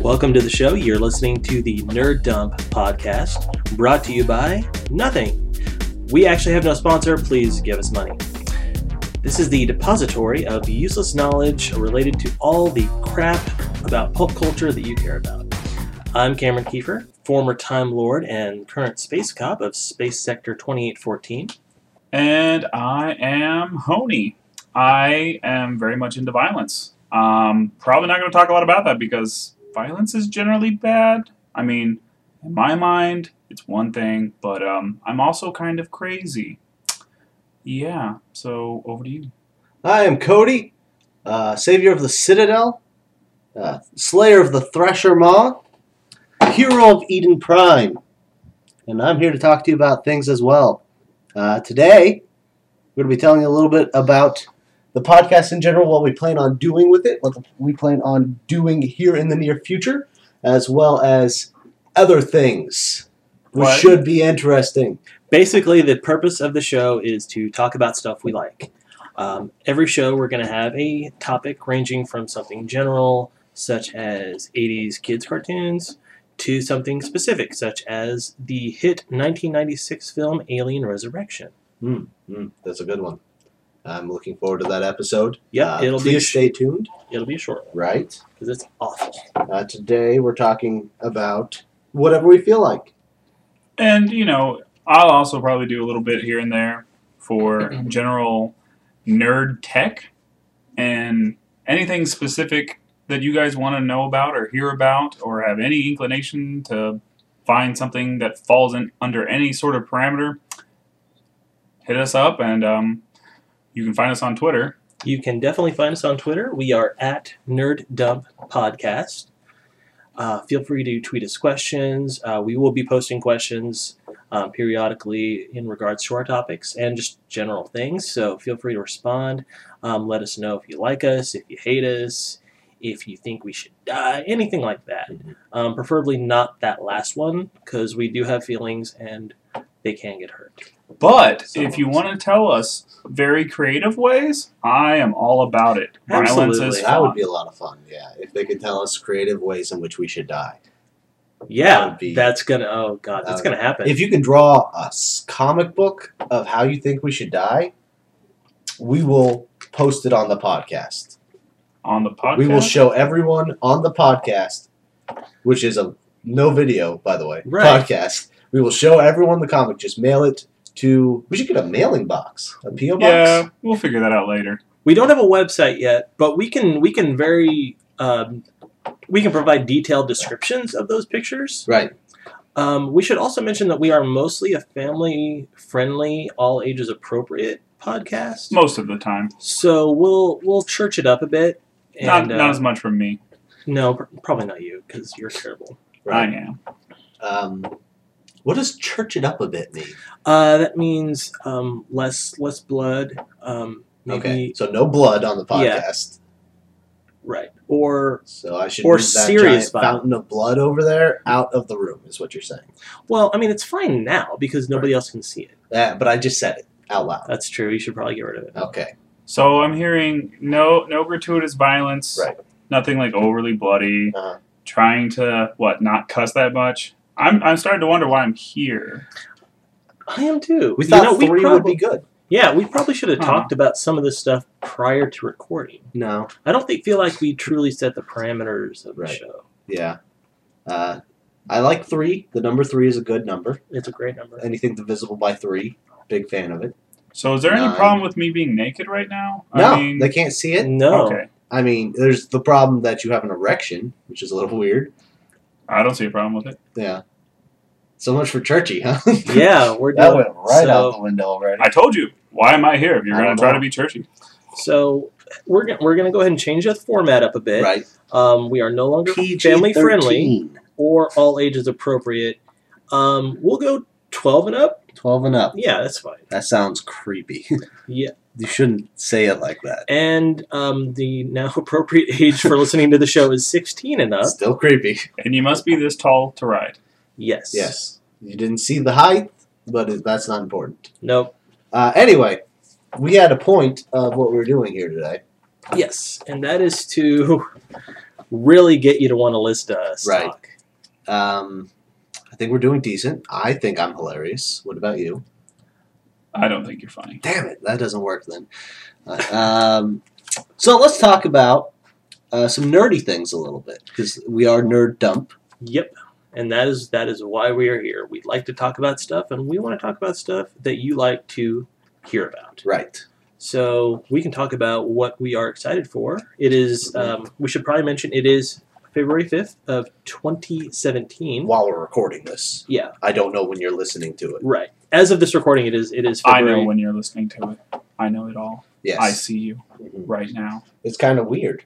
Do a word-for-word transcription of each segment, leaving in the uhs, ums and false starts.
Welcome to the show. You're listening to the Nerd Dump podcast, brought to you by nothing. We actually have no sponsor. Please give us money. This is the depository of useless knowledge related to all the crap about pulp culture that you care about. I'm Cameron Kiefer, former Time Lord and current space cop of Space Sector twenty-eight fourteen. And I am Honey. I am very much into violence. Um, probably not going to talk a lot about that because violence is generally bad. I mean, in my mind, it's one thing, but um, I'm also kind of crazy. Yeah, so over to you. I am Cody, uh, savior of the Citadel, uh, slayer of the Thresher Maw, hero of Eden Prime, and I'm here to talk to you about things as well. Uh, today, we're going to be telling you a little bit about the podcast in general, what we plan on doing with it, what we plan on doing here in the near future, as well as other things, which What? should be interesting. Basically, the purpose of the show is to talk about stuff we like. Um, every show, we're going to have a topic ranging from something general, such as eighties kids cartoons, to something specific, such as the hit nineteen ninety-six film Alien Resurrection. Mm, mm, that's a good one. I'm looking forward to that episode. Yeah, uh, it'll be please a sh- stay tuned. It'll be a short one, Right. because it's awful. Uh, today we're talking about whatever we feel like. And, you know, I'll also probably do a little bit here and there for general nerd tech and anything specific that you guys want to know about or hear about or have any inclination to find something that falls in under any sort of parameter. Hit us up, and um, you can find us on Twitter. You can definitely find us on Twitter. We are at Nerd Dump Podcast. Uh, feel free to tweet us questions. Uh, we will be posting questions um, periodically in regards to our topics and just general things. So feel free to respond. Um, let us know if you like us, if you hate us, if you think we should die, anything like that. Um, preferably not that last one, because we do have feelings and they can get hurt. But if you want to tell us very creative ways, I am all about it. Violence Absolutely. is That would fun. be a lot of fun, yeah. If they could tell us creative ways in which we should die. Yeah, That would be- that's gonna. Oh God, that's Uh, gonna happen. If you can draw a s- comic book of how you think we should die, we will post it on the podcast. On the podcast. We will show everyone on the podcast, which is a no video, by the way, Right. podcast. We will show everyone the comic. Just mail it to... We should get a mailing box. A P O box? Yeah, we'll figure that out later. We don't have a website yet, but we can we can very um, we can provide detailed descriptions of those pictures. Right. Um, we should also mention that we are mostly a family-friendly, all ages appropriate podcast. Most of the time. So we'll we'll church it up a bit. And, Not, not uh, as much from me. No, pr- probably not you, because you're terrible. Right. I am. Um, what does church it up a bit mean? Uh, that means um, less less blood. Um, maybe Okay, so no blood on the Yeah. podcast. right or So I should Or move that serious giant violence. fountain of blood over there out of the room, is what you're saying. well, I mean it's fine now because nobody else can see it. Yeah, but I just said it out loud. That's true. You should probably get rid of it. Okay. So I'm hearing no no gratuitous violence. Right. Nothing like overly bloody. Uh-huh. Trying to, what, not cuss that much. I'm I'm starting to wonder why I'm here. I am too. We You thought know, we three would probably- be good. Yeah, we probably should have Huh. talked about some of this stuff prior to recording. No. I don't think, feel like we truly set the parameters of the Right. show. Yeah. Uh, I like three. The number three is a good number. It's a great number. Anything divisible by three, big fan of it. So is there any Nine. problem with me being naked right now? No, I mean, they can't see it. No. okay. I mean, there's the problem that you have an erection, which is a little weird. I don't see a problem with it. Yeah. So much for churchy, huh? Yeah, we're That doing went right so, out the window already. I told you. Why am I here if you're I going don't to try know. to be churchy? So we're gonna, we're going to go ahead and change the format up a bit. Right. Um, we are no longer P G family friendly thirteen. or all ages appropriate. Um, we'll go twelve and up. twelve and up. Yeah, that's fine. That sounds creepy. Yeah. You shouldn't say it like that. And um, the now appropriate age for listening to the show is sixteen and up. Still creepy. And you must be this tall to ride. Yes. Yes. You didn't see the height, but it, that's not important. Nope. Uh, anyway, we had a point of what we were doing here today. Yes, and that is to really get you to want to list uh, stock. Um, I think we're doing decent. I think I'm hilarious. What about you? I don't think you're funny. Damn it, that doesn't work then. Uh, um, so let's talk about uh, some nerdy things a little bit, because we are Nerd Dump. Yep. And that is that is why we are here. We'd like to talk about stuff, and we want to talk about stuff that you like to hear about. Right. So we can talk about what we are excited for. It is, um, we should probably mention, it is February fifth of twenty seventeen. While we're recording this. Yeah. I don't know when you're listening to it. Right. As of this recording, it is it is I February. know when you're listening to it. I know it all. Yes. I see you Mhm. right now. It's kind of weird.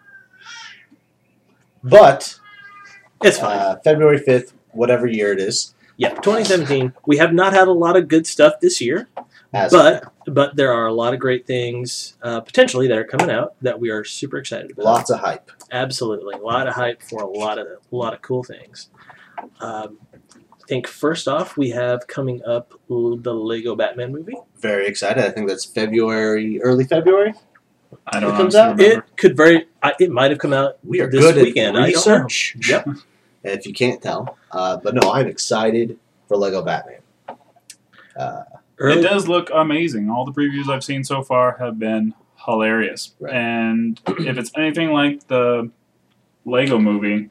But It's fine. uh, February fifth, whatever year it is. Yeah, twenty seventeen. We have not had a lot of good stuff this year, As but but there are a lot of great things uh, potentially that are coming out that we are super excited about. lots of hype. Absolutely, a lot of hype for a lot of a lot of cool things. Um, I think first off, we have coming up l- the Lego Batman movie. Very excited. I think that's February, early February. I don't It comes honestly out? remember. It could very. I, it might have come out. We are This good weekend, I at don't know. research. Yep. If you can't tell. Uh, but no, I'm excited for Lego Batman. Uh, Early, It does look amazing. All the previews I've seen so far have been hilarious. Right. And if it's anything like the Lego movie,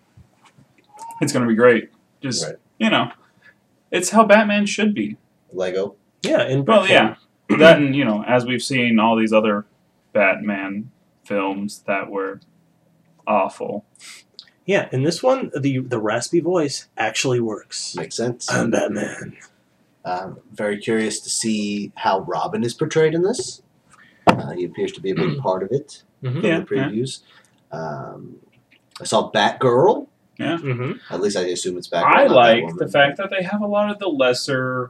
it's going to be great. Just, Right. you know, it's how Batman should be. Lego. yeah, in Well, yeah. That and, you know, as we've seen all these other Batman films that were awful. yeah. In this one, the the raspy voice actually works. Makes sense. I'm Batman. Um, very curious to see how Robin is portrayed in this. Uh, he appears to be a big part of it Mm-hmm. from Yeah, the previews. Um, I saw Batgirl. Mm-hmm. At least I assume it's Batgirl. I not like Batwoman. the fact that they have a lot of the lesser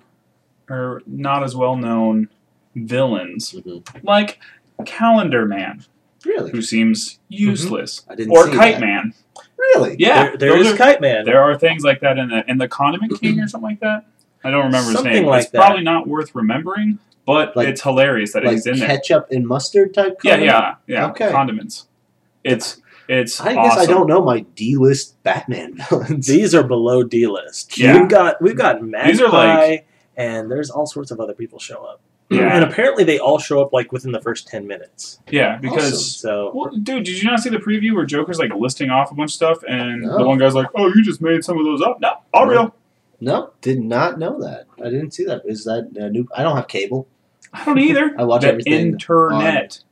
or not as well known villains, Mhm. like Calendar Man, Really? who seems useless, I didn't or see Kite that. Man. Really? Yeah, there, there those is are- Kite Man. There are things like that in the in the Condiment King or something like that. I don't remember his Something name. like it's that. probably not worth remembering, but Like- it's hilarious that Like he's in there. ketchup and mustard type Yeah, comment? yeah, yeah. Okay. Condiments. It's it's. I guess I awesome. don't know my D-list Batman villains. These are below D list. Yeah. We've got we've got Magpie, These are like- and there's all sorts of other people show up. Yeah. And apparently they all show up like within the first ten minutes. Yeah, because. Awesome. So Well, dude, did you not see the preview where Joker's like listing off a bunch of stuff, and No. the one guy's like, "Oh, you just made some of those up." No, all No. real. No, did not know that. I didn't see that. Is that uh, new? I don't have cable. I don't either. I watch the everything internet.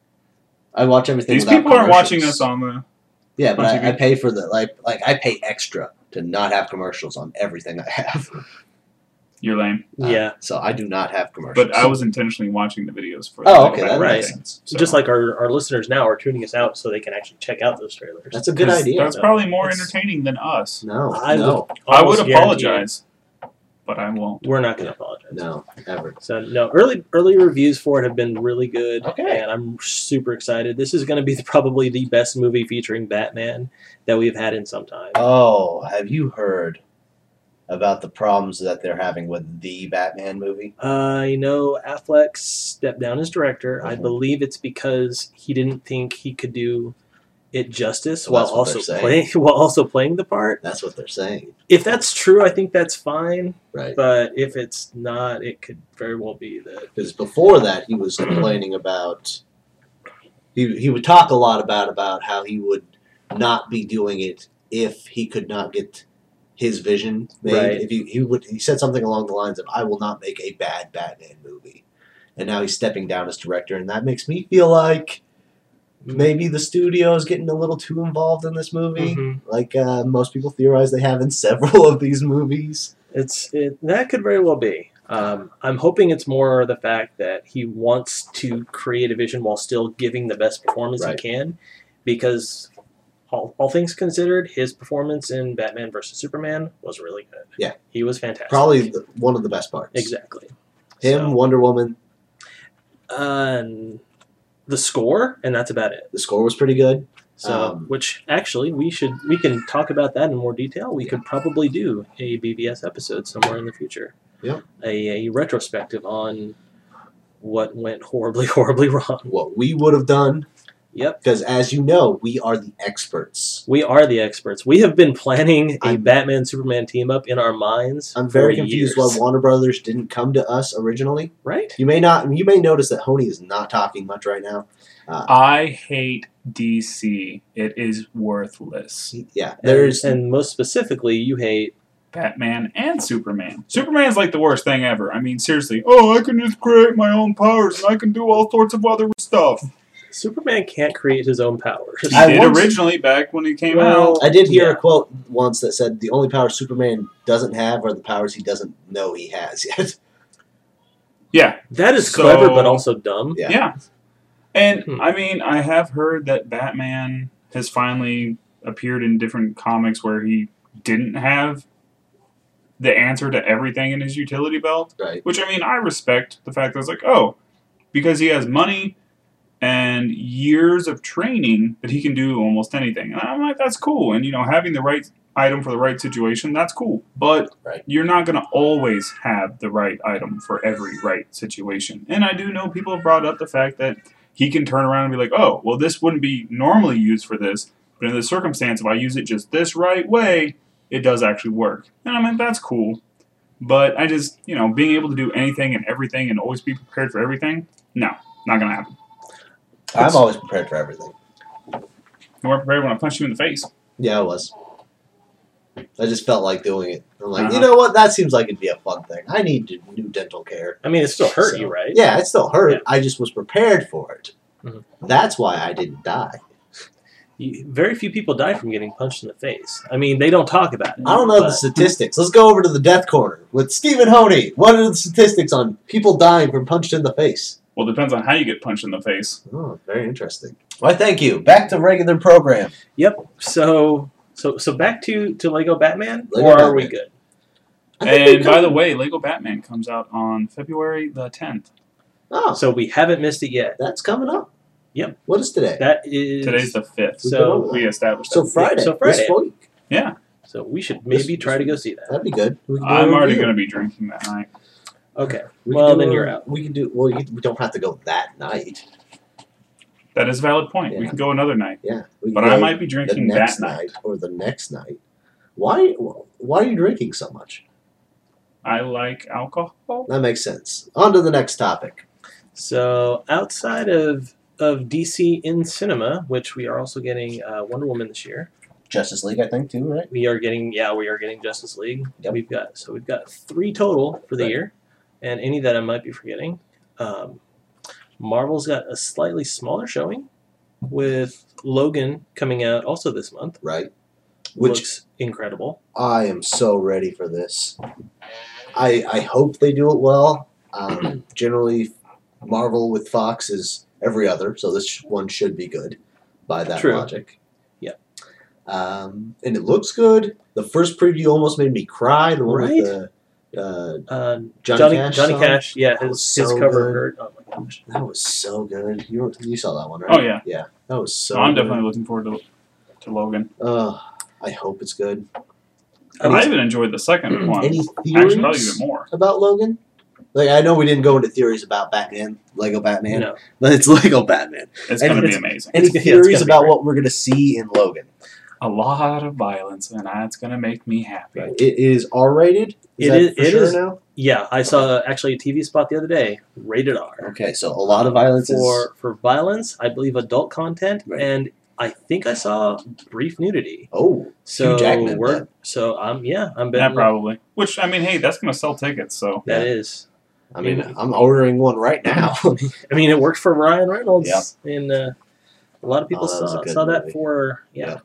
I watch everything. These without people aren't watching commercials. us on the. Yeah, but on I, T V. I pay for the like. Like I pay extra to not have commercials on everything I have. You're lame. Uh, yeah, So I do not have commercials. But I was intentionally watching the videos for. Oh, the okay, Lego that Right. makes thing. sense. So- just like our, our listeners now are tuning us out so they can actually check out those trailers. That's a good 'Cause idea. That's probably more It's- entertaining than us. No, I no, I would Almost guarantee apologize, but I won't. it. We're not going to apologize. no, ever. So no, early early reviews for it have been really good, Okay. and I'm super excited. This is going to be the, probably the best movie featuring Batman that we've had in some time. Oh, have you heard about the problems that they're having with the Batman movie? I know Affleck stepped down as director. I Mhm. believe it's because he didn't think he could do it justice Well, while that's what also they're saying. playing while also playing the part. That's what they're saying, If that's true, I think that's fine. right? But if it's not, it could very well be that. Because before that, he was complaining about. He he would talk a lot about about how he would not be doing it if he could not get his vision made. Right. If he, he would, he said something along the lines of, "I will not make a bad Batman movie," and now he's stepping down as director, and that makes me feel like maybe the studio is getting a little too involved in this movie, Mhm. like uh, most people theorize they have in several of these movies. It's it, that could very well be. Um, I'm hoping it's more the fact that he wants to create a vision while still giving the best performance Right. he can, because all, all things considered, his performance in Batman versus Superman was really good. Yeah. He was fantastic. Probably the, one of the best parts. exactly Him, So, Wonder Woman. um, the score, and that's about it. The score was pretty good. So, Um, which actually we should we can talk about that in more detail. We Yeah. could probably do a B V S episode somewhere in the future. Yeah. A, a retrospective on what went horribly, horribly wrong. What we would have done Yep. Because as you know, we are the experts. We are the experts. We have been planning a I'm- Batman Superman team up in our minds. I'm very for confused years. why Warner Brothers didn't come to us originally. Right? You may not. You may notice that Honey is not talking much right now. Uh, I hate D C. It is worthless. yeah, And- there's and, most specifically, you hate. Batman and Superman. Superman's like the worst thing ever. I mean, seriously. Oh, I can just create my own powers and I can do all sorts of other stuff. Superman can't create his own powers. He I did once- originally back when he came Well, out. I did hear Yeah. a quote once that said the only powers Superman doesn't have are the powers he doesn't know he has yet. Yeah, That is So- clever, but also dumb. Yeah. yeah. And Hmm. I mean, I have heard that Batman has finally appeared in different comics where he didn't have the answer to everything in his utility belt. Right. Which, I mean, I respect the fact that it's like, oh, because he has money and years of training that he can do almost anything. And I'm like, that's cool. And, you know, having the right item for the right situation, that's cool. But Right. you're not going to always have the right item for every right situation. And I do know people have brought up the fact that he can turn around and be like, oh, well, this wouldn't be normally used for this. But in this circumstance, if I use it just this right way, it does actually work. And I mean, that's cool. But I just, you know, being able to do anything and everything and always be prepared for everything, no, not going to happen. I'm always prepared for everything. You weren't prepared when I punched you in the face. Yeah, I was. I just felt like doing it. I'm like, Uh-huh. you know what? That seems like it'd be a fun thing. I need to do dental care. I mean, it still hurt So, you, right? Yeah, it still hurt. Yeah. I just was prepared for it. Mhm. That's why I didn't die. You, very few people die from getting punched in the face. I mean, they don't talk about it. I don't know the but- statistics. Let's go over to the death corner with Stephen Honey. What are the statistics on people dying from punched in the face? Well, it depends on how you get punched in the face. Oh, very interesting. Why, thank you. Back to regular program. Yep. So, so, so back to, to Lego Batman, Lego or are Batman. we good? I think we And by could- the way, Lego Batman comes out on February the tenth. oh, So we haven't missed it yet. that's coming up. Yep. What is today? That is Today's the fifth. So- we established So that. Friday. so Friday. This week. Yeah, So we should maybe This- try to go see that. That'd be good. We can do a I'm already review. going to be drinking that night. Okay. We can Well, do then a- you're out. We can do. Well, you, we don't have to go that night. That is a valid point. We Yeah. can go another night. Yeah, we can But go I might be the drinking next that night. night or the next night. Why? Why are you drinking so much? I like alcohol. That makes sense. On to the next topic. So outside of of D C in cinema, which we are also getting uh, Wonder Woman this year, Justice League, I think, too, right? we are getting yeah we are getting Justice League. Yep. We've got so we've got three total for the Right. year, and any that I might be forgetting. Um, Marvel's got a slightly smaller showing, with Logan coming out also this month, Right. Which looks incredible. I am so ready for this. I I hope they do it well. Um, generally, Marvel with Fox is every other, so this one should be good by that True. logic. Yeah. Um, and it looks good. The first preview almost made me cry. The one Right? with the uh, Uh, Johnny, Johnny Cash. Johnny song? Cash, yeah, That his was his so cover good. hurt. Oh my gosh. That was so good. You were- you saw that one, right? Oh, yeah. Yeah, that was so. So I'm good. definitely looking forward to to Logan. Uh, I hope it's good. I mean, I even enjoyed the second one. Any Actually, probably theories even more. about Logan? Like, I know we didn't go into theories about Batman, Lego Batman, no. but it's Lego Batman. It's And going to be it's- amazing. Any It's- yeah, it's theories gonna be about great. what we're going to see in Logan? A lot of violence, and that's going to make me happy. It is R rated. Is It that is- for it sure is- now? Yeah, I saw actually a T V spot the other day, rated R. Okay, so a lot of violence is. for for violence, I believe adult content, Right. and I think I saw brief nudity. Oh, So Jackman we're then. so I'm yeah I'm Yeah, betting probably. Which, I mean, hey, that's going to sell tickets, so. that Yeah. is. I mean, I'm ordering one right now. I mean, it worked for Ryan Reynolds, and uh, a lot of people Oh, that was a saw good saw that movie. for yeah.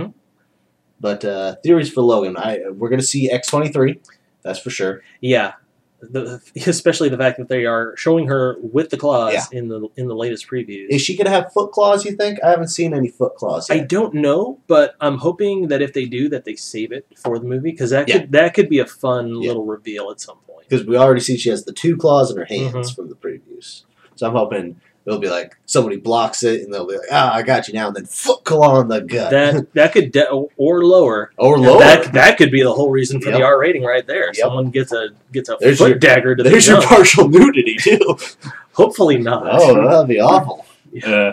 But uh, theories for Logan. I We're going to see X twenty-three. That's for sure. Yeah. The, especially the fact that they are showing her with the claws Yeah. in the in the latest previews. Is she going to have foot claws, you think? I haven't seen any foot claws I yet. don't know, but I'm hoping that if they do, that they save it for the movie because that Yeah. could that could be a fun Yeah. little reveal at some point. Because we already see she has the two claws in her hands Mm-hmm. from the previews. So I'm hoping it'll be like somebody blocks it and they'll be like, ah, I got you now, and then foot claw in the gut. That that could de- or lower. or And lower. That that could be the whole reason for Yep. the R rating right there. Yep. Someone gets a gets a There's foot your- dagger to There's the your junk. partial nudity, too. Hopefully not. Oh, that'd be awful. Uh,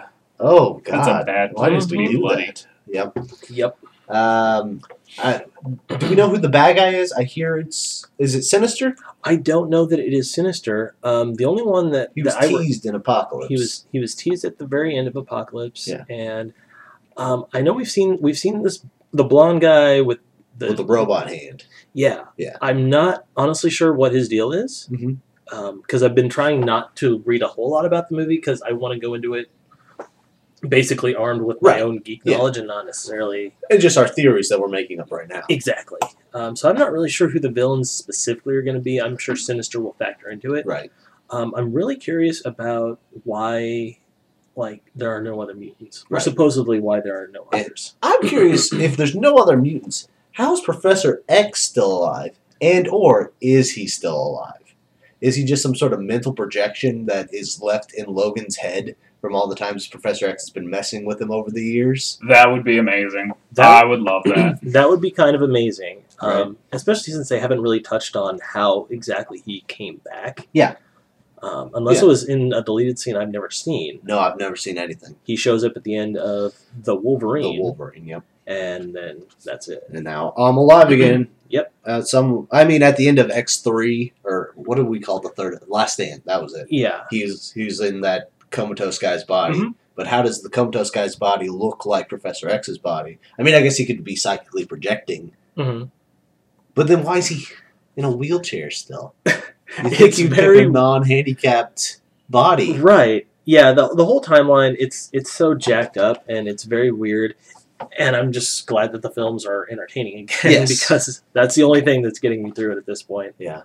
Oh God! That's a bad Why place did to we get do bloody. that? Yep. Yep. Um, I, do we know who the bad guy is? I hear it's is it Sinister? I don't know that it is Sinister. Um, the only one that He was that I re- teased in Apocalypse. he was he was teased at the very end of Apocalypse, Yeah. and um, I know we've seen we've seen this the blonde guy with the with the robot hand. yeah Yeah. I'm not honestly sure what his deal is Mhm. because I've been trying not to read a whole lot about the movie because I want to go into it basically armed with my Right. own geek Yeah. knowledge and not necessarily And just our theories that we're making up right now. exactly. Um, so I'm not really sure who the villains specifically are going to be. I'm sure Sinister will factor into it. Right. Um, I'm really curious about why, like, there are no other mutants, or Right. supposedly why there are no And- others. I'm curious if there's no other mutants, how is Professor X still alive? And or is he still alive? Is he just some sort of mental projection that is left in Logan's head from all the times Professor X has been messing with him over the years? That would be amazing. That- I would love that. That would be kind of amazing, um, Right. especially since they haven't really touched on how exactly he came back. Yeah. Um, unless Yeah. it was in a deleted scene I've never seen. No, I've never seen anything. He shows up at the end of the Wolverine, The Wolverine, yep. and then that's it. And now I'm alive again. Yep. Uh, some, I mean, at the end of X three, or what do we call the third? Last Stand. That was it. Yeah. He's he's in that comatose guy's body. Mhm. But how does the comatose guy's body look like Professor X's body? I mean, I guess he could be psychically projecting. hmm But then why is he in a wheelchair still? You think It's you'd very- pick a non-handicapped body? Right. Yeah. The the whole timeline it's it's so jacked up and it's very weird, and I'm just glad that the films are entertaining again Yes. because that's the only thing that's getting me through it at this point. Yeah.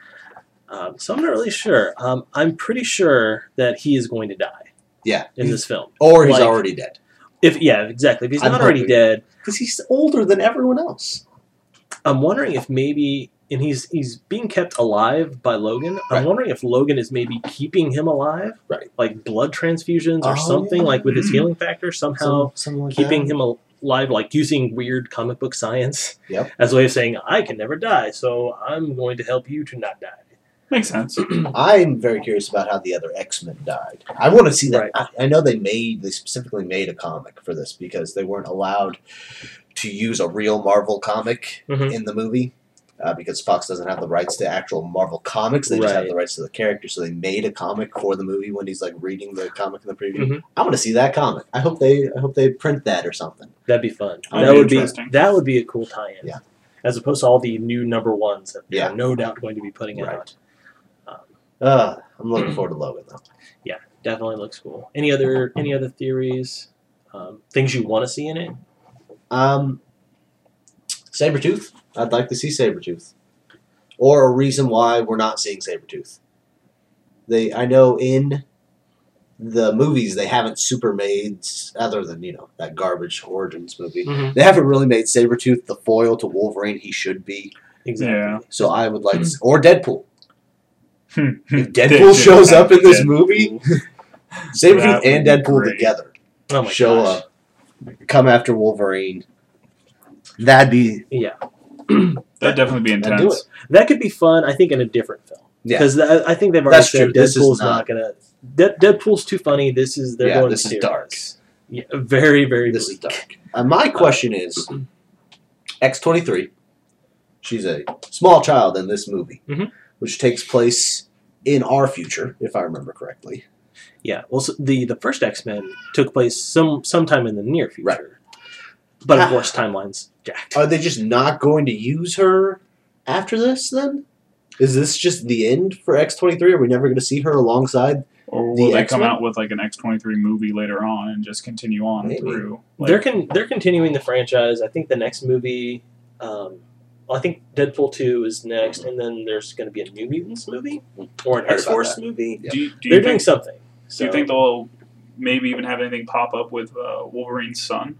Um, so I'm not really sure. Um, I'm pretty sure that he is going to die Yeah. in this film. Or he's Like- already dead. If yeah, exactly. If he's I'm not already hoping. dead, Because he's older than everyone else. I'm wondering if maybe, and he's he's being kept alive by Logan. I'm Right. wondering if Logan is maybe keeping him alive, Right. like blood transfusions or Oh, something, yeah. like with his Mhm. healing factor somehow. Some- something like Keeping that. him alive, like using weird comic book science Yep. as a way of saying, I can never die, so I'm going to help you to not die. Makes sense. I'm very curious about how the other X-Men died. I want to see that. Right. I, I know they made, they specifically made a comic for this because they weren't allowed to use a real Marvel comic Mhm. in the movie uh, because Fox doesn't have the rights to actual Marvel comics. They just have Right. the rights to the character. So they made a comic for the movie when he's like reading the comic in the preview. Mhm. I want to see that comic. I hope they, I hope they print that or something. That'd be fun. That'd that be would be interesting. that would be a cool tie-in. Yeah. As opposed to all the new number ones that Yeah. they're no doubt going to be putting Right. out. Uh, I'm looking forward to Logan though. Definitely looks cool. Any other any other theories? Um, things you want to see in it? Um, Sabretooth. I'd like to see Sabretooth. Or a reason why we're not seeing Sabretooth. They, I know in the movies they haven't super made, other than, you know, that garbage Origins movie, Mm-hmm. they haven't really made Sabretooth the foil to Wolverine he should be. Exactly. Yeah. So I would like to see, or Deadpool. If If Deadpool shows up in this movie, Sabretooth That and would be Deadpool great. together Oh my show gosh. up, come after Wolverine. That'd be, Yeah, That'd definitely be I'd do intense. it. that could be fun. I think in a different film Yeah. because I think they've already That's said true. This is Deadpool's not- not, gonna. De- Deadpool's too funny. This is they're Yeah, going this is serious. dark. Yeah, very very. This is bleak. dark. Uh, my question is, X twenty-three. She's a small child in this movie, Mhm. which takes place in our future, if I remember correctly. Yeah. Well, so the the first X Men took place some sometime in the near future, Right. but of Ah. course timelines jacked. Are they just not going to use her after this? Then is this just the end for X twenty-three? Are we never going to see her alongside? Or The will they X-Men? come out with like an X twenty-three movie later on and just continue on Maybe. through? Like, they're con- they're continuing the franchise. I think the next movie, um, well, I think Deadpool two is next, and then there's going to be a New Mutants movie or an Heard X about Force that. movie. Yeah. do you, do They're you doing think? something. Do So you think they'll maybe even have anything pop up with uh, Wolverine's son?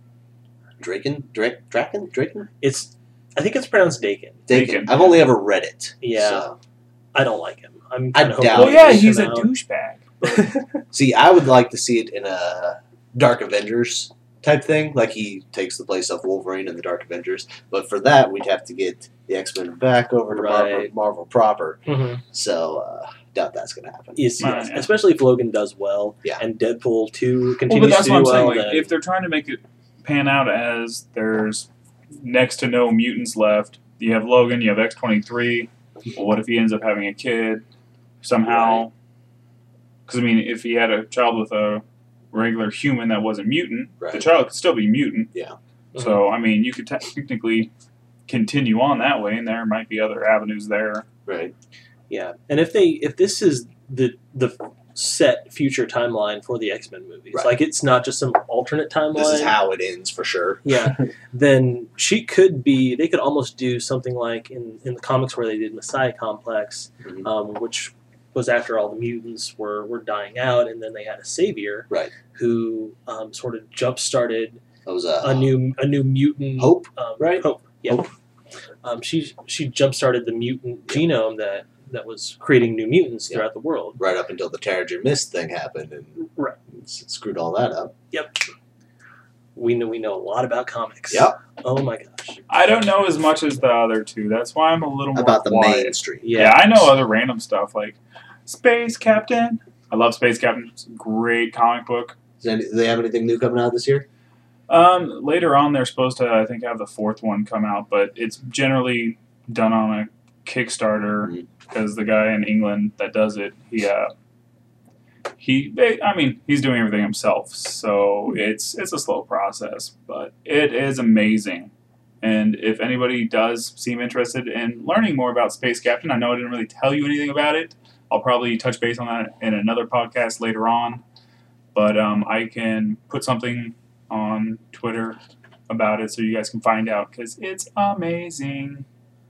Draken, Drake, Draken, Draken, it's? I think it's pronounced Dakin. Dakin. Dakin. I've only ever read it. Yeah. so. I don't like him. I'm I kinda hoping doubt they it. Well, yeah, take he's him a out. douchebag. See, I would like to see it in a Dark Avengers type thing, like he takes the place of Wolverine in the Dark Avengers. But for that, we'd have to get the X Men back over to Marvel, Right. Marvel proper. Mhm. So uh, doubt that's going to happen. Yes, Uh, yes. yeah. Especially if Logan does well, Yeah. and Deadpool two Well, continues but that's to what do I'm saying. well. Like, then, if they're trying to make it pan out as there's next to no mutants left, you have Logan, you have X twenty-three. Well, what if he ends up having a kid somehow? Because I mean, if he had a child with a regular human that wasn't mutant, Right. the child could still be mutant. Yeah. So I mean, you could technically continue on that way, and there might be other avenues there. Right. yeah, and if they if this is the the set future timeline for the X-Men movies, Right. like it's not just some alternate timeline. This is how it ends for sure. Yeah, then she could be. They could almost do something like in, in the comics where they did Messiah Complex, Mhm. um, which was after all the mutants were, were dying out, and then they had a savior Right. who um, sort of jump started That was uh, a new a new mutant Hope, um, right? Hope, yeah. Hope. Um, she she jump started the mutant genome that, that was creating new mutants Yeah. throughout the world. right up until the Terrigen Mist thing happened and Right. s- screwed all that up. Yep. We know we know a lot about comics. Yep. Oh my gosh. I don't know as much as the other two. That's why I'm a little more About the quiet. mainstream. Yeah. Yeah, I know other random stuff like Space Captain. I love Space Captain. It's a great comic book. Does any, do they have anything new coming out this year? Um, later on, they're supposed to, I think, have the fourth one come out, but it's generally done on a Kickstarter Mhm. because the guy in England that does it, he, uh, he, they, I mean, he's doing everything himself, so it's it's a slow process, but it is amazing. And if anybody does seem interested in learning more about Space Captain, I know I didn't really tell you anything about it. I'll probably touch base on that in another podcast later on, but um, I can put something on Twitter about it so you guys can find out because it's amazing.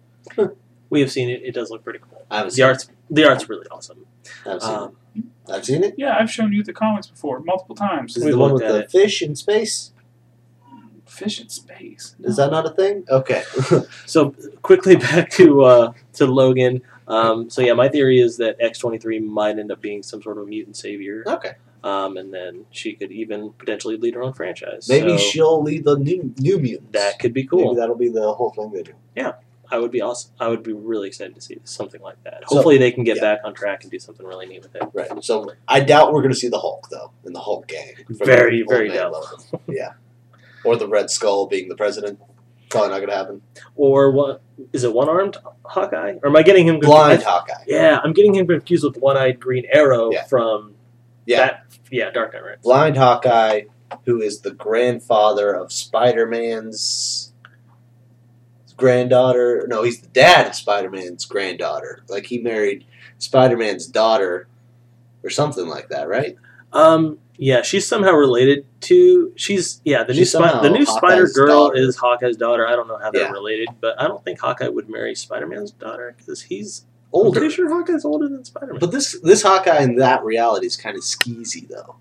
We have seen it. It does look pretty cool. I haven't The seen art's the art's really awesome. it. I've seen Um, it. I've seen it. Yeah, I've shown you the comics before multiple times. Is it we the one with looked the at it. fish in space? Fish in space. Is that not a thing? Okay. So quickly back to uh, to Logan. Um, so yeah, my theory is that X twenty-three might end up being some sort of mutant savior, okay. um, and then she could even potentially lead her own franchise. Maybe So she'll lead the new new mutants. that could be Maybe cool. that'll be the whole thing they do. I would be awesome. I would be really excited to see something like that. So- Hopefully, they can get yeah. back on track and do something really neat with it. Right. So I doubt we're going to see the Hulk though, in the Hulk gang. From Very, Old very Man doubtful. Logan. Yeah. Or the Red Skull being the president. Probably not going to happen. Or what is it? One-armed Hawkeye? Or am I getting him Blind I- Hawkeye. Yeah, I'm getting him confused with One-Eyed Green Arrow Yeah. from Yeah. that. Yeah, Dark Knight Rises. Blind Hawkeye, who is the grandfather of Spider-Man's granddaughter. No, he's the dad of Spider-Man's granddaughter. Like he married Spider-Man's daughter or something like that, right? Um, yeah, she's somehow related to. She's yeah. The She's new Spi- the new somehow Spider Hawkeye's Girl daughter. is Hawkeye's daughter. I don't know how they're Yeah. related, but I don't think Hawkeye would marry Spider-Man's daughter because he's I'm Older. pretty sure Hawkeye's older than Spider-Man. But this this Hawkeye in that reality is kind of skeezy though.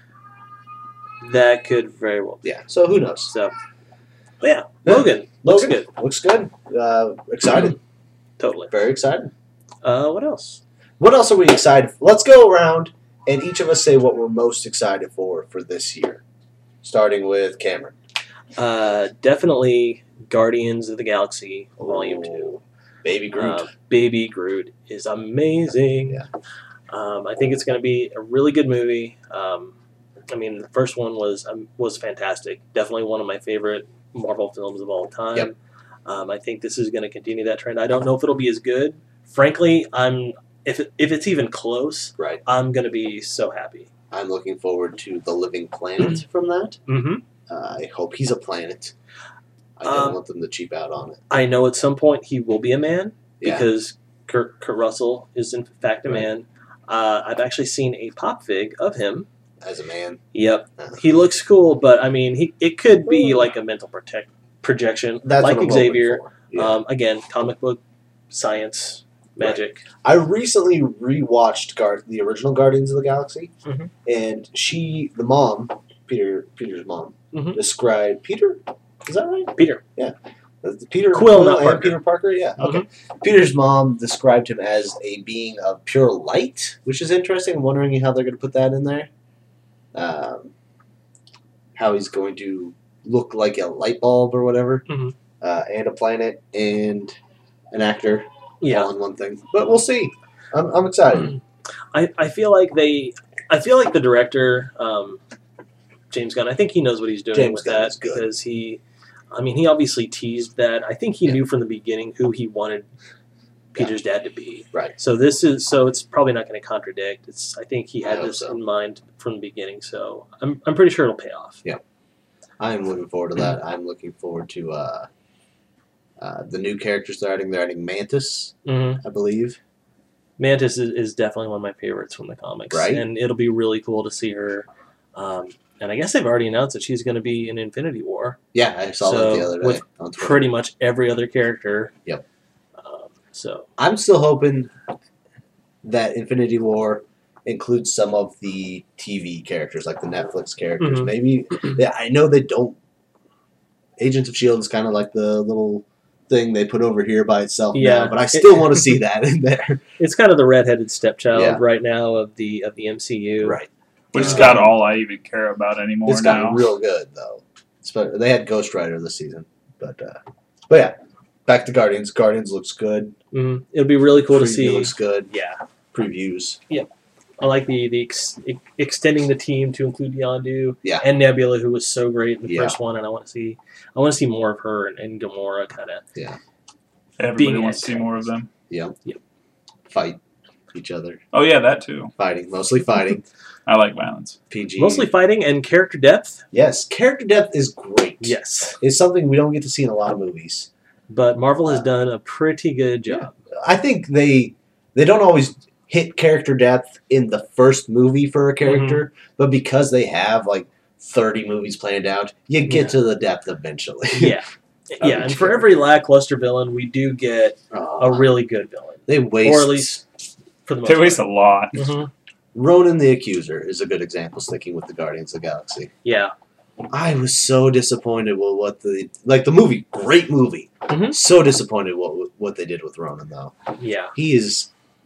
That could very well be. Yeah. So who knows? So, but yeah, Yeah. Logan looks Logan. good. Looks good. Uh, excited. Totally. Very excited. Uh, what else? What else are we excited for? Let's go around and each of us say what we're most excited for for this year. Starting with Cameron. Uh, definitely Guardians of the Galaxy Volume Two. Baby Groot. Uh, Baby Groot is amazing. Yeah. Um, I think it's going to be a really good movie. Um, I mean, the first one was um, was fantastic. Definitely one of my favorite Marvel films of all time. Yep. Um, I think this is going to continue that trend. I don't know if it'll be as good. Frankly, I'm if it, if it's even close, Right. I'm going to be so happy. I'm looking forward to the Living Planet from that. Mm-hmm. Uh, I hope he's a planet. I don't Um, want them to cheap out on it. I know at some point he will be a man Yeah. because Kurt, Kurt Russell is in fact a Right. man. Uh, I've actually seen a pop fig of him. As a man. Yep, Uh, he looks cool, but I mean, he it could be like a mental protect projection, That's like what I'm Xavier. hoping for. Yeah. Um, again, comic book, science, magic. I recently rewatched Guard, the original Guardians of the Galaxy, Mhm. and she, the mom, Peter, Peter's mom, Mhm. described Peter. Is that right? Peter. That's Peter Quill, not and Parker. Peter Parker. Yeah. Mhm. Okay. Peter's mom described him as a being of pure light, which is interesting. I'm wondering how they're going to put that in there. Um, how he's going to look like a light bulb or whatever, Mhm. uh, and a planet and an actor Yeah. all in one thing. But we'll see. I'm, I'm excited. I, I feel like they, I feel like the director, um, James Gunn, I think he knows what he's doing James with Gunn that is good. because he, I mean, he obviously teased that. I think he Yeah. knew from the beginning who he wanted Peter's dad to be. Right. So this is, so it's probably not going to contradict. It's, I think he I had hope this so. in mind from the beginning. So I'm, I'm pretty sure it'll pay off. I'm looking forward to that. I'm looking forward to uh, uh, the new characters they're adding. They're adding Mantis, Mm-hmm. I believe. Mantis is, is definitely one of my favorites from the comics, Right. and it'll be really cool to see her. Um, and I guess they've already announced that she's going to be in Infinity War. Yeah, I saw So, that the other day with on Twitter. Pretty much every other character. Yep. Um, so I'm still hoping that Infinity War includes some of the T V characters, like the Netflix characters. Mhm. Maybe yeah, I know they don't. Agents of Shield is kind of like the little thing they put over here by itself Yeah. now, but I still want to see that in there. it's kind of the redheaded stepchild Yeah. right now of the of the M C U. Right. Which It's is not gotten- all I even care about anymore It's now. gotten real good though. It's- They had Ghost Rider this season, but uh, but yeah, back to Guardians. Guardians looks good. Mhm. It'll be really cool to Preview see. looks good. Yeah, Previews. I like the the ex, extending the team to include Yondu Yeah. and Nebula, who was so great in the Yeah. first one, and I want to see I want to see more of her and, and Gamora kind of. Everybody being wants to see more of them. Yep. Yep. Fight each other. Oh yeah, that too. Fighting. Mostly fighting. I like violence. P G. Mostly fighting and character depth. Yes. Character depth is great. Yes, It's something we don't get to see in a lot of movies. but Marvel has done a pretty good job. I think they they don't always hit character depth in the first movie for a character, Mm-hmm. but because they have like thirty movies planned out, you get Yeah. to the depth eventually. Yeah, yeah, and for every lackluster villain, we do get Aw, a really good villain, they waste. or at least for the most They waste a lot. part. Mhm. Ronan the Accuser is a good example. Sticking with the Guardians of the Galaxy, Yeah, I was so disappointed with what the like the movie. Great movie. Mhm. So disappointed what what they did with Ronan though. yeah, He is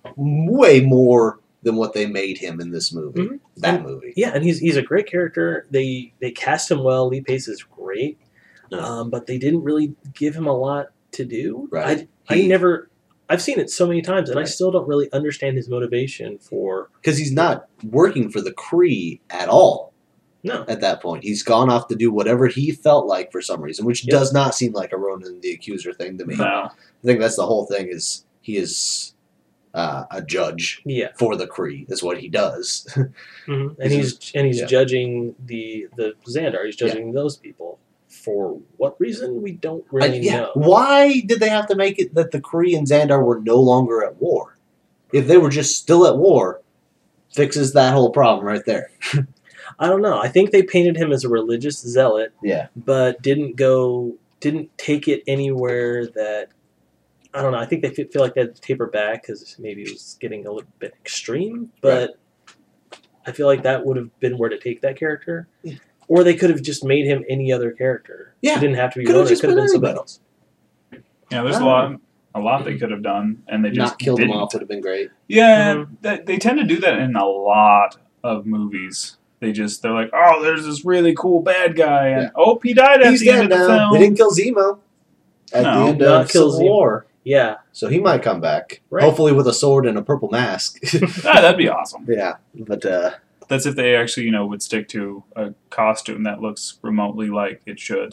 way more than what they made him in this movie. Mhm. That movie. yeah, and he's he's a great character. They they cast him well. Lee Pace is great, Yeah. um, but they didn't really give him a lot to do. Right. I, I He- never. I've seen it so many times, and I Right. still don't really understand his motivation for. Because he's not working for the Kree at all No, at that point. He's gone off to do whatever he felt like for some reason, which Yep. does not seem like a Ronan the Accuser thing to me. No. I think that's the whole thing. Is he is uh, a judge yeah, for the Kree? Is what he does. hmm and He's he's and he's yeah. judging the the Xandar. He's judging those people for what reason we don't I- really yeah. know. Why did they have to make it that the Kree and Xandar were no longer at war? If they were just still at war, fixes that whole problem right there. I don't know. I think they painted him as a religious zealot, Yeah. but didn't go, didn't take it anywhere that. I don't know. I think they fe- feel like they had to taper back because maybe it was getting a little bit extreme. But I feel like that would have been where to take that character, Yeah. or they could have just made him any other character. Yeah. It didn't have to be Could have Ronan. It just could have been been somebody anybody. else. Yeah, there's I a don't lot, a lot they could have done, and they just Not killed didn't. him off would have been great. Yeah, Mhm. they, they tend to do that in a lot of movies. They just they're like, oh, there's this really cool bad guy, and Yeah. oh, he died at He's the end dead of the now. film. They didn't kill Zemo at No, the end not of kill Civil Zemo. War, Yeah. so he might come back. Right. Hopefully with a sword and a purple mask. Ah, that'd be awesome. yeah, but uh, That's if they actually, you know, would stick to a costume that looks remotely like it should.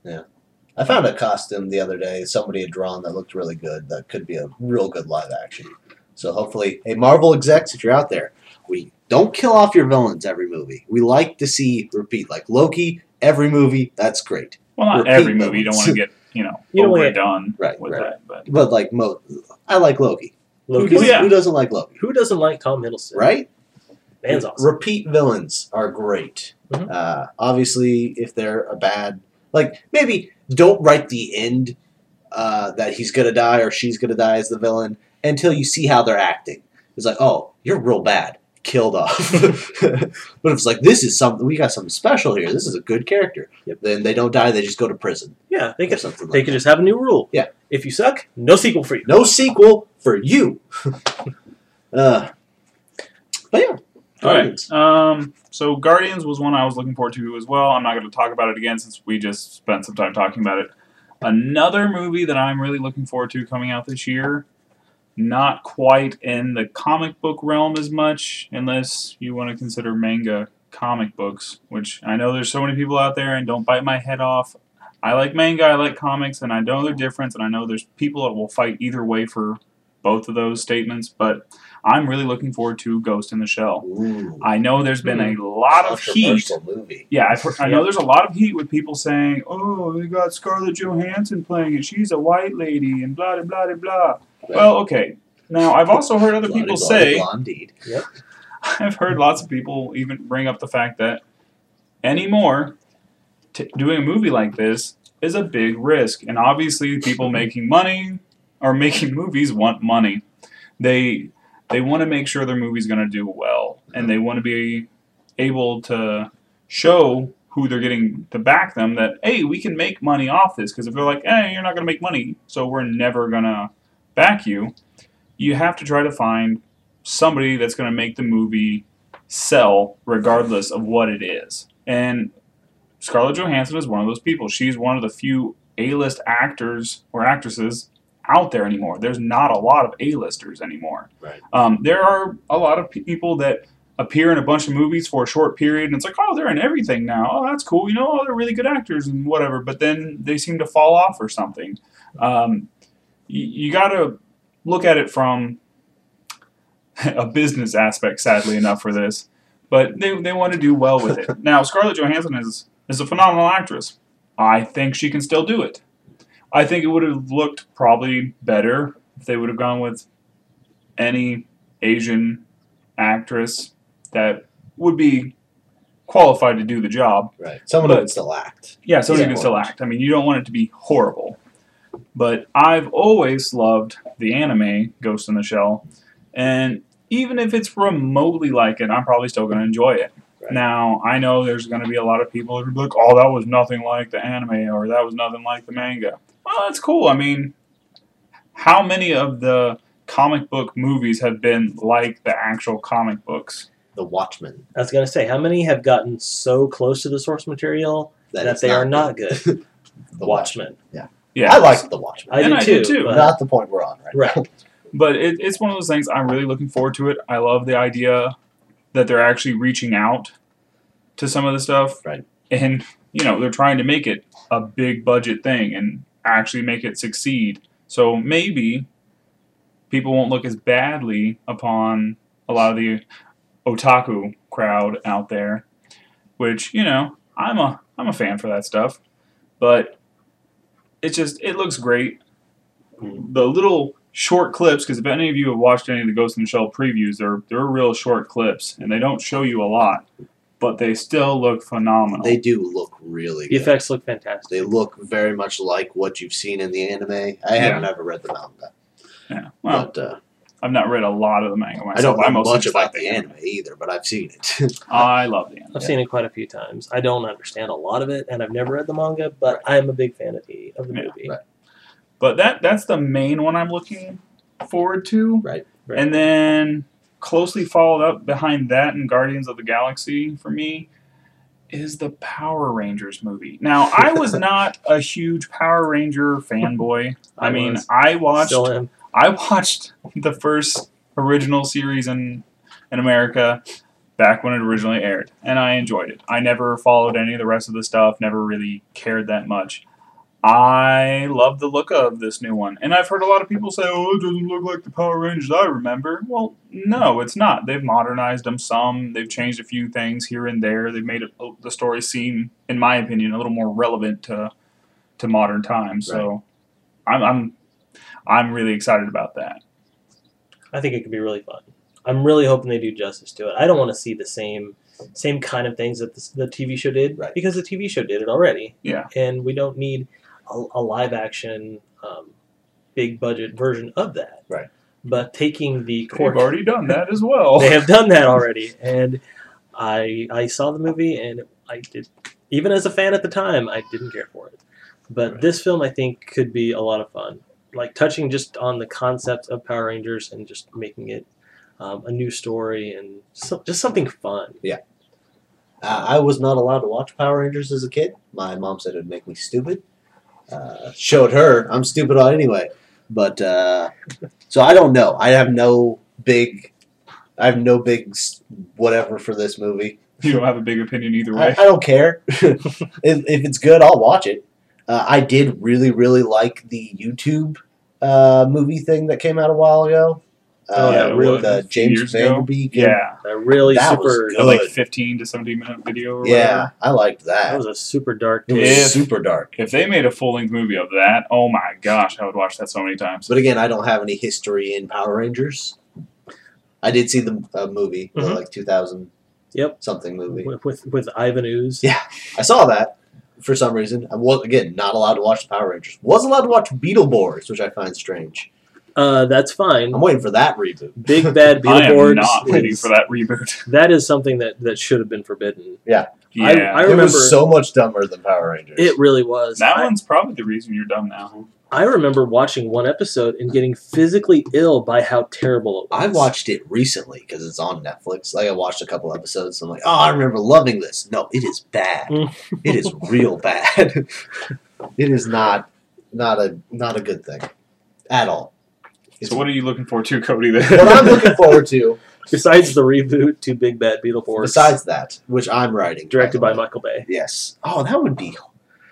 I found a costume the other day somebody had drawn that looked really good. That could be a real good live action. So hopefully, hey Marvel execs, if you're out there, we don't kill off your villains every movie. We like to see repeat, like Loki. Every movie, that's great. Well, not Repeat every movie. You don't villains. want to get, you know, You don't wanna get- overdone Right, with right. that. But But like mo, I like Loki. Loki's, Well, yeah. Who doesn't like Loki? Who doesn't like Tom Hiddleston? Right? Man's awesome. Repeat villains are great. Mhm. Uh, obviously, if they're a bad, like maybe don't write the end uh, that he's gonna die or she's gonna die as the villain until you see how they're acting. It's like, oh, you're real bad, killed off. But if it's like this is something, we got something special here. This is a good character. Yep. Then they don't die; they just go to prison Yeah, they or could. something. They Like could that. just have a new rule. Yeah. If you suck, no sequel for you. No sequel for you. uh, but yeah. all right. Um, so Guardians was one I was looking forward to as well. I'm not going to talk about it again since we just spent some time talking about it. Another movie that I'm really looking forward to coming out this year, not quite in the comic book realm as much, unless you want to consider manga comic books, which I know there's so many people out there, and don't bite my head off. I like manga, I like comics, and I know they're different, and I know there's people that will fight either way for both of those statements, but I'm really looking forward to Ghost in the Shell. Ooh. I know there's been a lot of heat. Movie. Yeah, I've heard, I know there's a lot of heat with people saying, oh, they got Scarlett Johansson playing it, she's a white lady, and blah, blah, blah, blah. Right. Well, okay. Now, I've also heard other people blah, say... blah, indeed. Yep. I've heard lots of people even bring up the fact that anymore, t- doing a movie like this is a big risk. And obviously, people making money or making movies want money. They they want to make sure their movie's going to do well. And they want to be able to show who they're getting to back them that, hey, we can make money off this. Because if they're like, hey, you're not going to make money, so we're never going to back you, you have to try to find somebody that's going to make the movie sell regardless of what it is. And Scarlett Johansson is one of those people. She's one of the few A-list actors or actresses out there anymore. There's not a lot of A-listers anymore. Right. Um, there are a lot of people that appear in a bunch of movies for a short period, and it's like, oh, they're in everything now. Oh, that's cool. You know, oh, they're really good actors and whatever. But then they seem to fall off or something. Um, you you got to look at it from a business aspect, sadly enough, for this. But they they want to do well with it. Now, Scarlett Johansson is, is a phenomenal actress. I think she can still do it. I think it would have looked probably better if they would have gone with any Asian actress that would be qualified to do the job. Right. Someone who can still act. Yeah, someone Yeah. who can still act. I mean, you don't want it to be horrible. But I've always loved the anime Ghost in the Shell. And even if it's remotely like it, I'm probably still going to enjoy it. Right. Now, I know there's going to be a lot of people that are like, oh, that was nothing like the anime, or that was nothing like the manga. Well, that's cool. I mean, how many of the comic book movies have been like the actual comic books? The Watchmen. I was going to say, how many have gotten so close to the source material that, it's they are not good? the Watchmen. Yeah. Yeah. I like The Watchmen. I And do I too. do too. but- Not the point we're on right Right. now. But it, it's one of those things, I'm really looking forward to it. I love the idea that they're actually reaching out to some of the stuff. Right. And, you know, they're trying to make it a big budget thing and actually make it succeed. So maybe people won't look as badly upon a lot of the otaku crowd out there, which, you know, I'm a I'm a fan for that stuff. But it just, it looks great. The little short clips, because if any of you have watched any of the Ghost in the Shell previews, they're they're real short clips, and they don't show you a lot, but they still look phenomenal. They do look really The good. effects look fantastic. They look very much like what you've seen in the anime. I haven't ever read the manga. Yeah, well, But uh, I've not read a lot of the manga myself. I don't know mostly much just about like the anime either, but I've seen it. I love the anime. I've seen it quite a few times. I don't understand a lot of it, and I've never read the manga, but I am a big fan of the of the Yeah, movie. right. But that that's the main one I'm looking forward to. Right. Right. And then closely followed up behind that in Guardians of the Galaxy for me is the Power Rangers movie. Now, I was not a huge Power Ranger fanboy. I, I mean, was. I watched Still am. I watched the first original series in in America back when it originally aired, and I enjoyed it. I never followed any of the rest of the stuff, never really cared that much. I love the look of this new one, and I've heard a lot of people say, oh, it doesn't look like the Power Rangers I remember. Well, no, it's not. They've modernized them some. They've changed a few things here and there. They've made it, the story seem, in my opinion, a little more relevant to to modern times. So I'm, I'm I'm really excited about that. I think it could be really fun. I'm really hoping they do justice to it. I don't want to see the same same kind of things that the, the T V show did, Right. because the T V show did it already, Yeah. and we don't need a, a live action, um, big budget version of that. Right. But taking the They've core, already done that as well. they have done that already, and I I saw the movie, and I did, even as a fan at the time, I didn't care for it. But Right. this film, I think, could be a lot of fun. Like touching just on the concept of Power Rangers and just making it um, a new story and so, just something fun. Uh, I was not allowed to watch Power Rangers as a kid. My mom said it would make me stupid. Uh, showed her I'm stupid anyway. But uh, So I don't know. I have no big, I have no big s- whatever for this movie. You don't have a big opinion either I, way. I don't care. if, if it's good, I'll watch it. Uh, I did really, really like the YouTube uh, movie thing that came out a while ago. Uh, Oh, yeah, really, what, the a few James years ago? Van Der Beek. Yeah, A really That was super. good. the, like fifteen to seventeen minute video. Or Yeah, whatever. I liked That that. was a super dark. It was If- super dark. If they made a full length movie of that, oh my gosh, I would watch that so many times. But again, I don't have any history in Power Rangers. I did see the uh, movie, the Mhm. like two thousand Yep. something movie. with with, with Ivan Ooze. Yeah. I saw that for some reason. I was again not allowed to watch the Power Rangers. Was allowed to watch Beetleborgs, which I find strange. Uh, that's fine. I'm waiting for that reboot. Big Bad I am Beetleborgs. not waiting is- for that reboot. That is something that, that should have been forbidden. Yeah, I it remember- was so much dumber than Power Rangers. It really was. that I, one's probably the reason you're dumb now. I remember watching one episode and getting physically ill by how terrible it was. I watched it recently because it's on Netflix. Like I watched a couple episodes. And I'm like, oh, I remember loving this. No, it is bad. Mm. It is real bad. It is not not a not a good thing at all. So what are you looking for, too, Cody? Then? What I'm looking forward to, Besides the reboot to Big Bad Beetleborgs, besides that, which I'm writing, directed by by the way. Michael Bay. Yes. Oh, that would be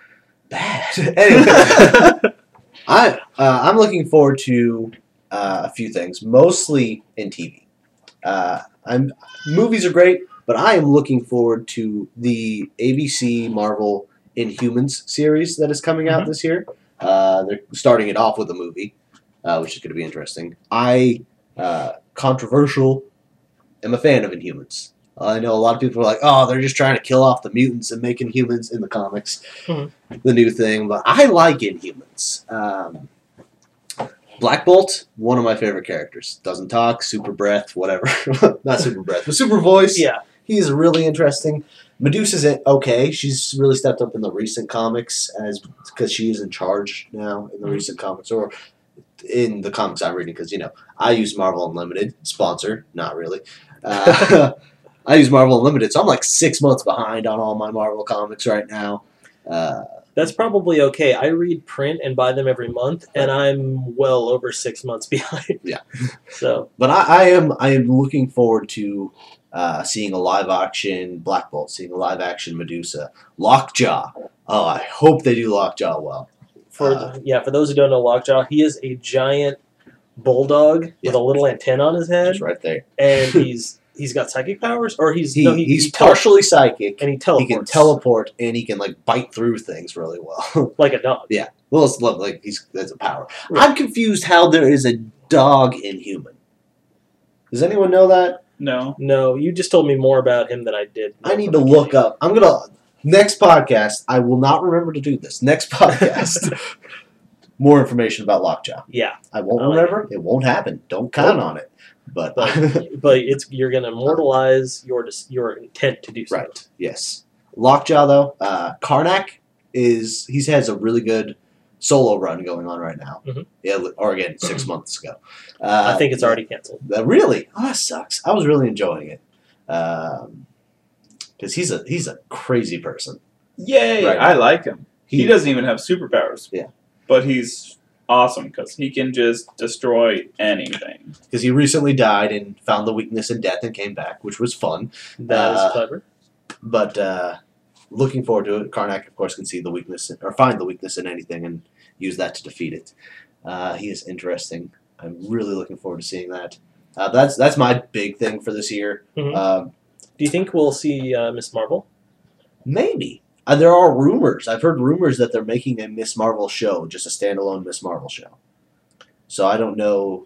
bad. Anyway, I uh, I'm looking forward to uh, a few things, mostly in T V. Uh, I'm movies are great, but I am looking forward to the A B C Marvel Inhumans series that is coming out Mhm. this year. Uh, they're starting it off with a movie, uh, which is going to be interesting. I uh, controversial. am a fan of Inhumans. I know a lot of people are like, oh, they're just trying to kill off the mutants and make Inhumans in the comics Mhm. the new thing, but I like Inhumans. Um, Black Bolt, one of my favorite characters. Doesn't talk, super breath, whatever. Not super breath, but super voice. Yeah, He's really interesting. Medusa's in- okay. She's really stepped up in the recent comics as because she is in charge now in the Mhm. recent comics, or in the comics I'm reading. Because you know I use Marvel Unlimited sponsor, not really. Uh, I use Marvel Unlimited, so I'm like six months behind on all my Marvel comics right now. Uh, that's probably okay. I read print and buy them every month, and I'm well over six months behind. Yeah. So but I, I am I am looking forward to uh, seeing a live action Black Bolt, seeing a live action Medusa, Lockjaw. Oh, I hope they do Lockjaw well. for Uh, yeah, for those who don't know Lockjaw, he is a giant bulldog with Yeah. a little antenna on his head, Just right there. and he's he's got psychic powers, or he's He, no, he, he's he tele- partially psychic. and he He teleports. can teleport and he can like bite through things really well. like a dog. well, it's love like he's that's a power. Right. I'm confused how there is a dog Inhuman. Does anyone know that? No. No, you just told me more about him than I did. I need to look up. I'm gonna next podcast. I will not remember to do this. Next podcast. More information about Lockjaw. Yeah, I won't I like remember. It. won't happen. Don't count on it. But, but but it's you're gonna immortalize your dis- your intent to do so. right, yes. Lockjaw though, uh, Karnak is he has a really good solo run going on right now. Mhm. Yeah, or again six months ago. Uh, I think it's already canceled. Uh, really? Oh, that sucks. I was really enjoying it. Um, because he's a he's a crazy person. Yay! Right. I like him. He, He- doesn't even have superpowers. Yeah. But he's awesome because he can just destroy anything. Because he recently died and found the weakness in death and came back, which was fun. That is Uh, clever. But uh, looking forward to it. Karnak, of course, can see the weakness in, or find the weakness in anything and use that to defeat it. Uh, he is interesting. I'm really looking forward to seeing that. Uh, that's that's my big thing for this year. Mhm. Um, Do you think we'll see uh, Miss Marvel? maybe uh, there are rumors. I've heard rumors that they're making a Miss Marvel show, just a standalone Miss Marvel show. So I don't know.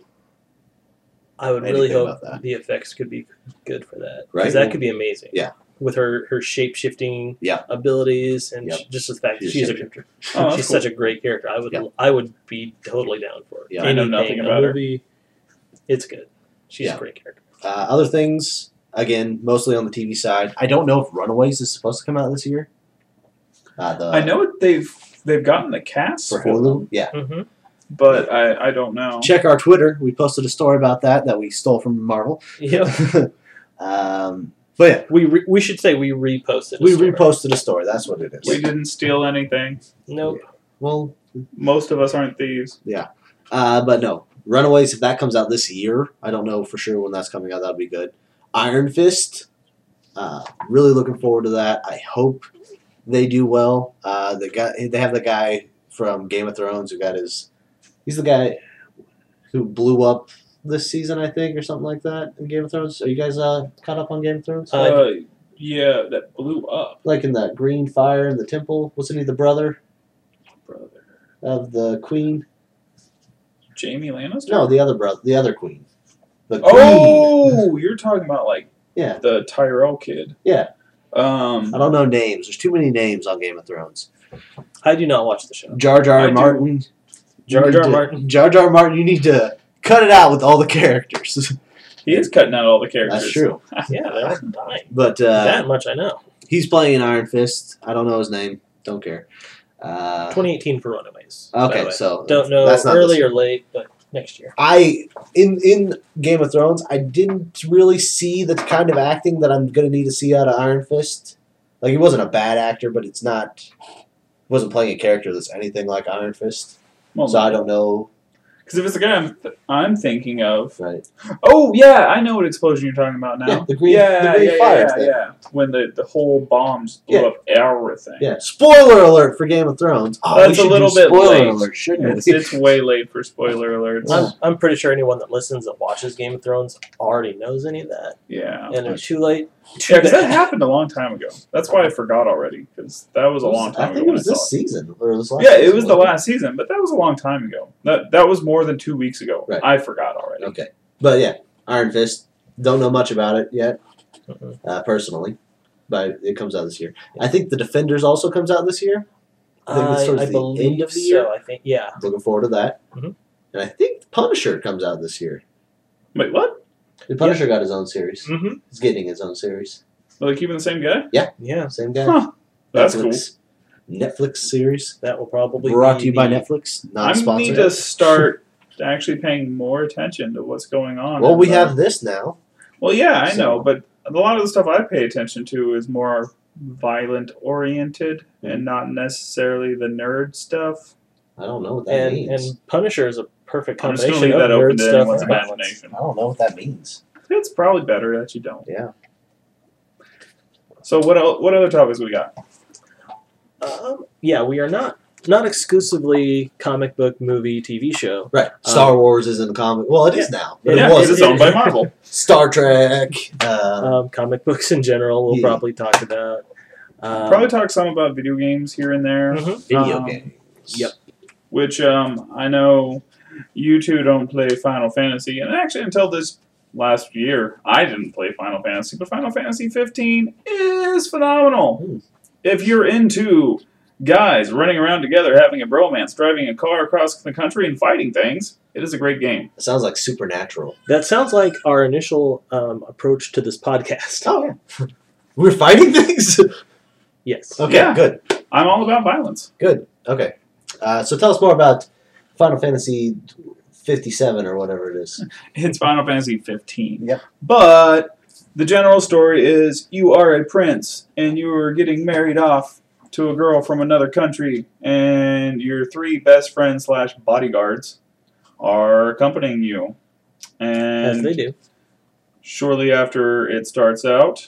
I would really Anything hope about that. the effects could be good for that. Right. Because that could be amazing. Yeah. With her, her shape shifting Yeah. abilities and Yep. sh- just the fact that She's she's, a, shapeshifter. Oh, that's she's cool. such a great character. I would Yeah. I would be totally down for it. Yeah. I know nothing Anything, about a her. movie, It's good. She's Yeah. a great character. Uh, other things, again, mostly on the T V side. I don't know if Runaways is supposed to come out this year. Uh, the, I know they've they've gotten the cast for for them, Hulu. Yeah. Mm-hmm. but I, I don't know. Check our Twitter. We posted a story about that that we stole from Marvel. Yep. um, but yeah, We re- we should say we reposted. a we story. reposted a story. That's what it is. We didn't steal anything. Nope. Well, Most of us aren't thieves. uh, but no, Runaways, if that comes out this year, I don't know for sure when that's coming out. That'll be good. Iron Fist, uh, really looking forward to that. I hope they do well. Uh, the guy, they have the guy from Game of Thrones who got his. He's the guy who blew up this season, I think, or something like that in Game of Thrones. Are you guys uh, caught up on Game of Thrones? Uh, yeah, that blew up, Like in that green fire in the temple? Wasn't he the brother brother. of the queen? Jamie Lannister. No, the other brother, the other queen. The queen. Oh, you're talking about like Yeah, the Tyrell kid. yeah. Um, I don't know names. There's too many names on Game of Thrones. I do not watch the show. Jar Jar I do. Martin. You Jar need Jar to- Martin. Jar Jar Martin, you need to cut it out with all the characters. he is cutting out all the characters. That's true. Yeah, they're all dying. But uh, that much I know. he's playing Iron Fist. I don't know his name. Don't care. Uh, twenty eighteen for Runaways. by the okay, way. so Don't know that's not early this or late, but next year. I in in Game of Thrones, I didn't really see the kind of acting that I'm going to need to see out of Iron Fist. Like he wasn't a bad actor, but it's not. He wasn't playing a character that's anything like Iron Fist. Well, So I don't know. Because if it's the guy I'm, th- I'm thinking of. Right. Oh, yeah, I know what explosion you're talking about now. Yeah, the green- yeah, the green yeah, fire yeah, thing. yeah. When the, the whole bombs blew Yeah. up everything. Yeah. Spoiler alert for Game of Thrones. Oh, That's we a should little do bit spoiler late. alert, shouldn't It's, we? it's way late for spoiler alerts. Yeah. I'm, I'm pretty sure anyone that listens that watches Game of Thrones already knows any of that. Yeah. And they're too late. Too Yeah, because that bad. happened a long time ago. That's why I forgot already, because that was a long time I think ago it when was I this saw it. season or this last. Yeah, it season, was the wasn't last season, but that was a long time ago. That that was more than two weeks ago. Right. I forgot already. Okay, but yeah, Iron Fist. Don't know much about it yet, Mhm. uh, personally, but it comes out this year. I think the Defenders also comes out this year. I think it's I, towards I the believe end of the so. year. I think, yeah. Looking forward to that. Mhm. And I think Punisher comes out this year. Wait, what? The Punisher got his own series. Mm-hmm. He's getting his own series. Are they keeping the same guy? Yeah, Same guy. Huh. That's Netflix. Netflix series that will probably brought be to you by the- Netflix. Not I need sponsored. to start actually paying more attention to what's going on. Well, in we the- have this now. Well, yeah, I So- know, but a lot of the stuff I pay attention to is more violent oriented and not necessarily the nerd stuff. I don't know what that And, means. and Punisher is a perfect I'm just going combination to leave of that open nerd to stuff anyone's and violence. imagination. I don't know what that means. It's probably better that you don't. Yeah. So what el- what other topics we got? Um, yeah, we are not not exclusively comic book, movie, T V show. Right. Um, Star Wars isn't a comic. Well, it is now. But Yeah, it was. because it's owned by Marvel. Star Trek. Uh, Um, comic books in general, we'll Yeah. probably talk about. Um, Probably talk some about video games here and there. Mhm. video um, games. Yep. Which um, I know you two don't play Final Fantasy, and actually until this last year, I didn't play Final Fantasy, but Final Fantasy fifteen is phenomenal. Hmm. If you're into guys running around together, having a bromance, driving a car across the country, and fighting things, it is a great game. It sounds like Supernatural. That sounds like our initial um, approach to this podcast. Oh yeah. We're fighting things. Yes. Okay. Yeah. Good. I'm all about violence. Good. Okay. Uh, so tell us more about Final Fantasy fifty-seven or whatever it is. It's Final Fantasy fifteen. Yep. But the general story is you are a prince and you are getting married off to a girl from another country, and your three best friends slash bodyguards are accompanying you. As And they do. shortly after it starts out,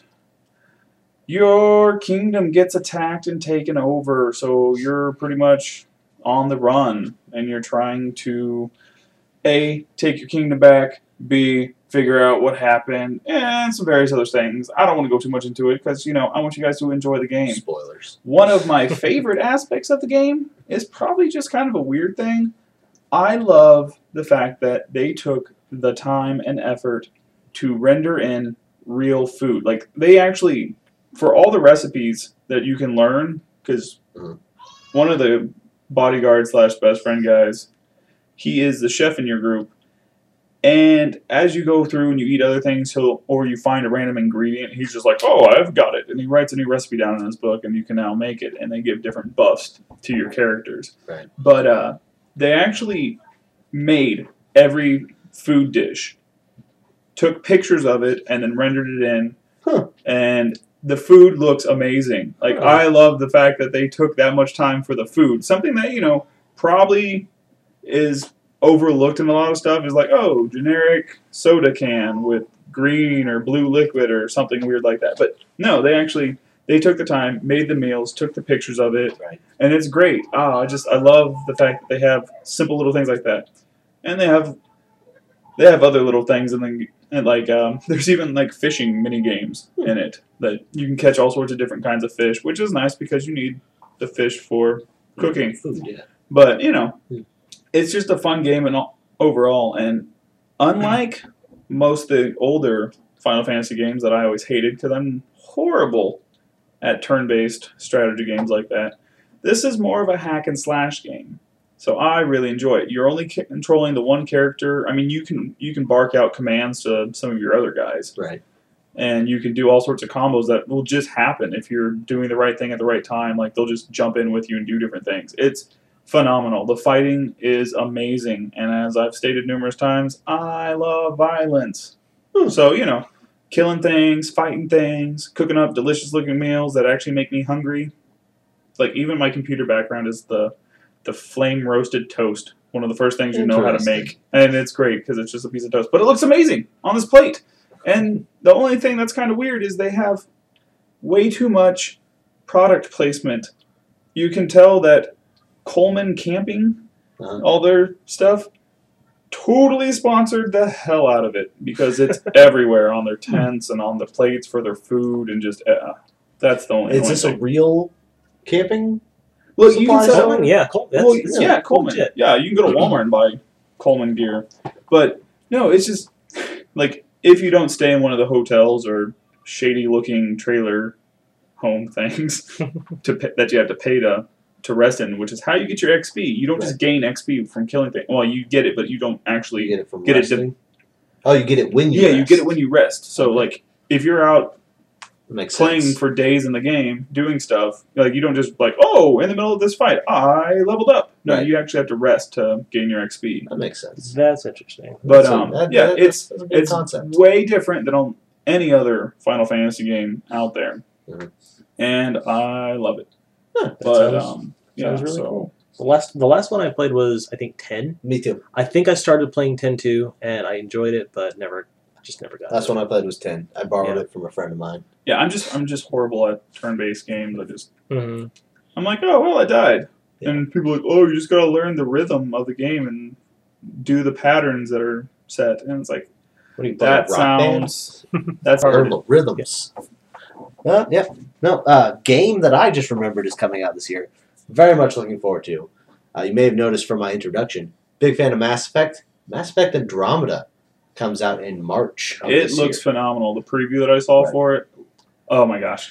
your kingdom gets attacked and taken over, so you're pretty much on the run, and you're trying to A, take your kingdom back, B, figure out what happened, and some various other things. I don't want to go too much into it, because, you know, I want you guys to enjoy the game. Spoilers. One of my favorite aspects of the game is probably just kind of a weird thing. I love the fact that they took the time and effort to render in real food. Like, they actually, for all the recipes that you can learn, because Mhm. one of the bodyguard slash best friend guys, he is the chef in your group. And as you go through and you eat other things, he'll or you find a random ingredient, he's just like, "Oh, I've got it," and he writes a new recipe down in his book, and you can now make it. And they give different buffs to your characters. Right. But uh, they actually made every food dish, took pictures of it, and then rendered it in. Huh. And the food looks amazing. Like, Huh. I love the fact that they took that much time for the food. Something that, you know, probably is overlooked in a lot of stuff is like, oh, generic soda can with green or blue liquid or something weird like that. But no, they actually they took the time, made the meals, took the pictures of it, Right. and it's great. Ah, I just I love the fact that they have simple little things like that, and they have they have other little things, and then and like um, there's even like fishing mini games in it that you can catch all sorts of different kinds of fish, which is nice because you need the fish for cooking. Food, yeah. But you know, Hmm. it's just a fun game and all, overall. And unlike most of the older Final Fantasy games that I always hated because I'm horrible at turn-based strategy games like that, this is more of a hack and slash game. So I really enjoy it. You're only c- controlling the one character. I mean, you can you can bark out commands to some of your other guys, Right. and you can do all sorts of combos that will just happen if you're doing the right thing at the right time. Like they'll just jump in with you and do different things. It's phenomenal. The fighting is amazing, and as I've stated numerous times, I love violence. Hmm. So you know, killing things, fighting things, cooking up delicious-looking meals that actually make me hungry. Like even my computer background is the the flame roasted toast. One of the first things you know how to Interesting. make, and it's great because it's just a piece of toast, but it looks amazing on this plate. And the only thing that's kind of weird is they have way too much product placement. You can tell that Coleman Camping, Uh-huh. all their stuff, totally sponsored the hell out of it because it's everywhere on their tents and on the plates for their food and just uh, that's the only. Is only this a thing. real camping? Well, you can supplies sell. Coleman, yeah, Col- that's, Well, that's yeah, Coleman. legit. Yeah, you can go to Walmart and buy Coleman gear. But no, it's just like if you don't stay in one of the hotels or shady looking trailer home things to pay, that you have to pay to to rest in, which is how you get your X P. You don't just gain X P from killing things. Well, you get it, but you don't actually You get it from get it resting? Oh, you get it when you yeah, you rest. get it when you rest. So Okay. like if you're out That makes playing sense. for days in the game, doing stuff, like you don't just like, oh, in the middle of this fight, I leveled up. No, Right. you actually have to rest to gain your X P. That makes sense. That's interesting. But So um, that- yeah, that- it's that's a good it's concept. way different than on any other Final Fantasy game out there, Mhm. and I love it. Huh, that But sounds- um, yeah, sounds really so cool. The last the last one I played was I think ten. Me too. I think I started playing ten too, and I enjoyed it, but never just never got. Last to one it. I played was ten. I borrowed Yeah. it from a friend of mine. yeah, I'm just I'm just horrible at turn-based games. I just Mhm. I'm like, oh well, I died, Yeah. and people are like, oh, you just gotta learn the rhythm of the game and do the patterns that are set, and it's like What do you Play that rock band? sounds that's hard. Herbal rhythms. Uh, yeah. No, uh, game that I just remembered is coming out this year. Very much looking forward to. Uh, you may have noticed from my introduction. Big fan of Mass Effect. Mass Effect Andromeda comes out in March. Of It this looks year. phenomenal. The preview that I saw Right. for it, oh my gosh.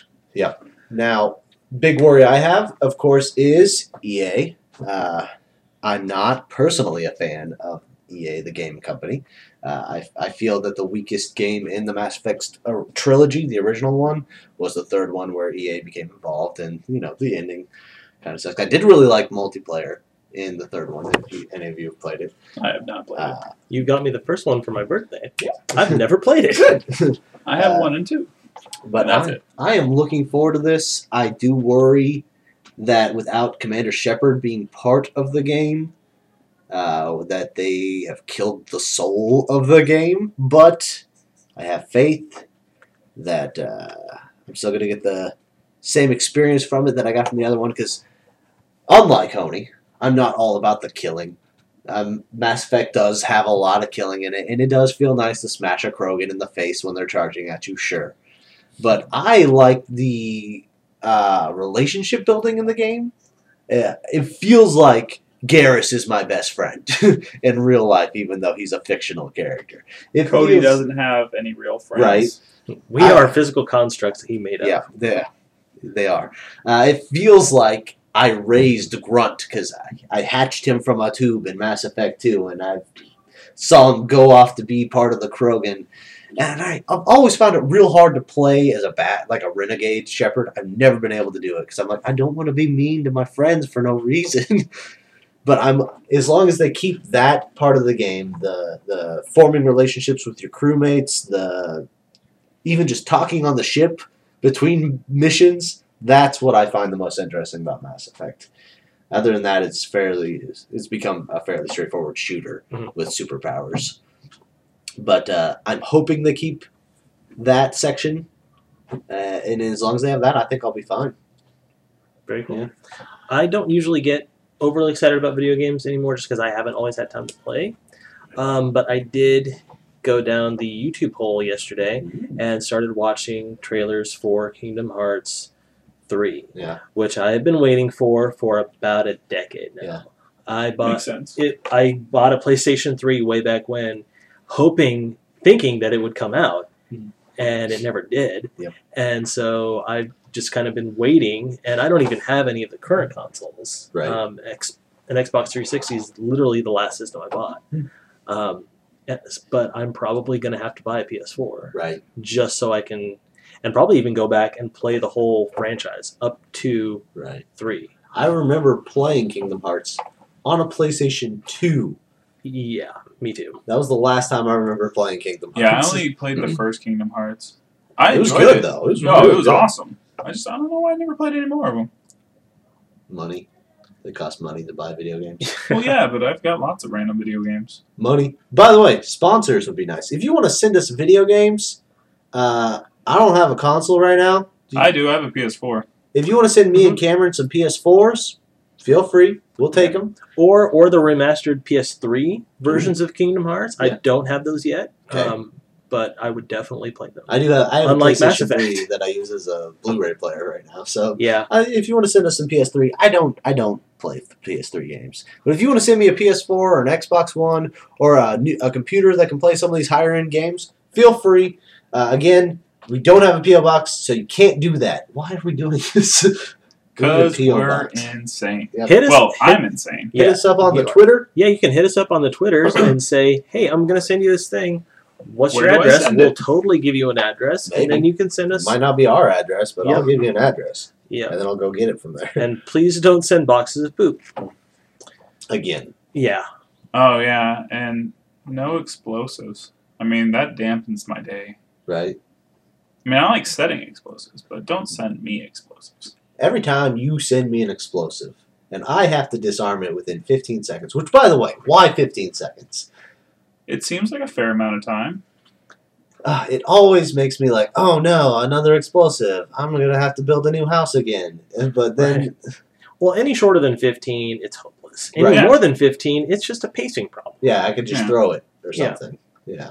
Now, big worry I have, of course, is E A. Uh, I'm not personally a fan of E A, the game company. Uh, I, I feel that the weakest game in the Mass Effect uh, trilogy, the original one, was the third one where E A became involved, and you know the ending kind of sucked. I did really like multiplayer in the third one. If you, any of you have played it, I have not played it. uh, You got me the first one for my birthday. I've never played it. good. I have uh, one and two. But And that's I, it. I am looking forward to this. I do worry that without Commander Shepard being part of the game, uh, that they have killed the soul of the game. But I have faith that uh, I'm still going to get the same experience from it that I got from the other one. Because unlike Honey, I'm not all about the killing. Um, Mass Effect does have a lot of killing in it, and it does feel nice to smash a Krogan in the face when they're charging at you, sure. But I like the uh, relationship building in the game. Uh, it feels like Garrus is my best friend in real life, even though he's a fictional character. It Cody feels, doesn't have any real friends. Right. We I- are physical constructs that he made up. Yeah, they, they are. Uh, it feels like I raised Grunt because I, I hatched him from a tube in Mass Effect two, and I saw him go off to be part of the Krogan. And I, I've always found it real hard to play as a bat, like a renegade shepherd. I've never been able to do it because I'm like, I don't want to be mean to my friends for no reason. But I'm as long as they keep that part of the game, the the forming relationships with your crewmates, the even just talking on the ship between missions, that's what I find the most interesting about Mass Effect. Other than that, it's fairly it's become a fairly straightforward shooter Mhm. with superpowers. But uh, I'm hoping they keep that section, uh, and as long as they have that, I think I'll be fine. Very cool. Yeah. I don't usually get overly excited about video games anymore just because I haven't always had time to play. Um, but I did go down the YouTube hole yesterday and started watching trailers for Kingdom Hearts three, Yeah, which I have been waiting for for about a decade now. Yeah. I bought Makes sense. it. I bought a PlayStation three way back when, hoping, thinking that it would come out, Mhm. and it never did. Yep. And so I've just kind of been waiting, and I don't even have any of the current consoles. Right. Um, X, an Xbox three sixty is literally the last system I bought. Hmm. Um, yes, but I'm probably going to have to buy a P S four right. just so I can, and probably even go back and play the whole franchise up to Right. three. I remember playing Kingdom Hearts on a PlayStation two. Yeah, me too. That was the last time I remember playing Kingdom Yeah, I Hearts. only played the first Kingdom Hearts. I It was enjoyed good it. though. It was No, really it was good. awesome. I just I don't know why I never played any more of them. Money. It costs money to buy video games. Well, yeah, but I've got lots of random video games. Money. By the way, sponsors would be nice. If you want to send us video games, uh, I don't have a console right now. Do you- I do. I have a P S four. If you want to send me and Cameron some P S fours, feel free. We'll take them. Or or the remastered P S three versions of Kingdom Hearts. I Yeah. don't have those yet, Okay. um, but I would definitely play them. I do have. I have Unlike a Mass PlayStation Effect. three that I use as a Blu-ray player right now. So Yeah, uh, if you want to send us some P S three, I don't. I don't play P S three games. But if you want to send me a P S four or an Xbox One or a, new, a computer that can play some of these higher end games, feel free. Uh, again, we don't have a P O box, so you can't do that. Why are we doing this? We need a Because P O we're box. insane. Yep. hit us. Well, hit, I'm insane. Hit yeah, us up on the you are. Twitter. Yeah, you can hit us up on the Twitters and say, "Hey, I'm going to send you this thing. What's Where your do I address?" send We'll it? totally give you an address, Maybe. and then you can send us. Might not be our address, but I'll Yeah. give you an address, Yeah, and then I'll go get it from there. and please don't send boxes of poop. Again, Yeah, Oh yeah, and no explosives. I mean that dampens my day. right? I mean I like setting explosives, but don't send me explosives. Every time you send me an explosive, and I have to disarm it within fifteen seconds, which, by the way, why fifteen seconds? It seems like a fair amount of time. Uh, it always makes me like, oh no, another explosive. I'm going to have to build a new house again. And- But then, well, any shorter than fifteen, it's hopeless. Any Right. more than fifteen, it's just a pacing problem. yeah, I could just Yeah. throw it or Yeah. something. Yeah.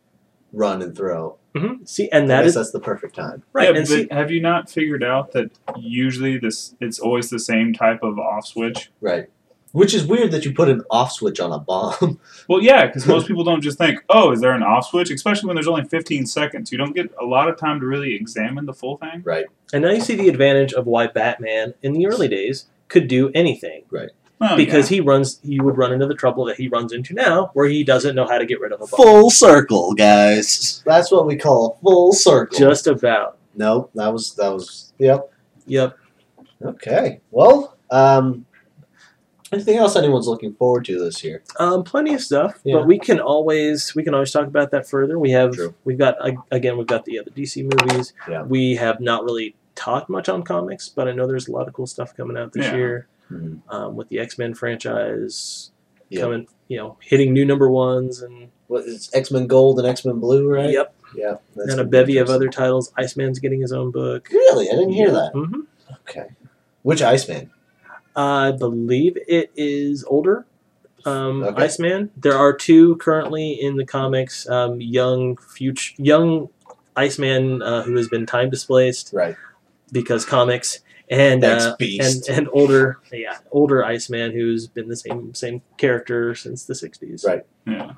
Run and throw. hmm See, and I that guess is that's the perfect time. right. Yeah, and but see, have you not figured out that usually this it's always the same type of off switch? Right. Which is weird that you put an off switch on a bomb. Well, yeah, because most people don't just think, "Oh, is there an off switch?" Especially when there's only fifteen seconds. You don't get a lot of time to really examine the full thing. right. and now you see the advantage of why Batman in the early days could do anything. Well, Because he runs, he would run into the trouble that he runs into now, where he doesn't know how to get rid of a bomb. Full circle, guys. That's what we call full circle. Just about. no, that was, that was, yep. Yep. Okay. Well, um, anything else anyone's looking forward to this year? Um, plenty of stuff, Yeah. but we can always we can always talk about that further. We have True. we've got ag- again we've got the other D C movies. Yeah. We have not really talked much on comics, but I know there's a lot of cool stuff coming out this Yeah. year Mhm. um, with the X Men franchise Yep. coming, you know, hitting new number ones and What, it's X-Men Gold and X-Men Blue, right? yep, Yeah. that's and a gonna be bevy of interesting. other titles. Iceman's getting his own book. Really? I didn't hear that. hmm Okay. Which Iceman? I believe it is older. Um, Okay. Iceman. There are two currently in the comics. Um, young future, young Iceman uh, who has been time displaced Right. because comics, and Thanks, uh, and Beast. and older, yeah, older Iceman who's been the same same character since the sixties. Right. Yeah.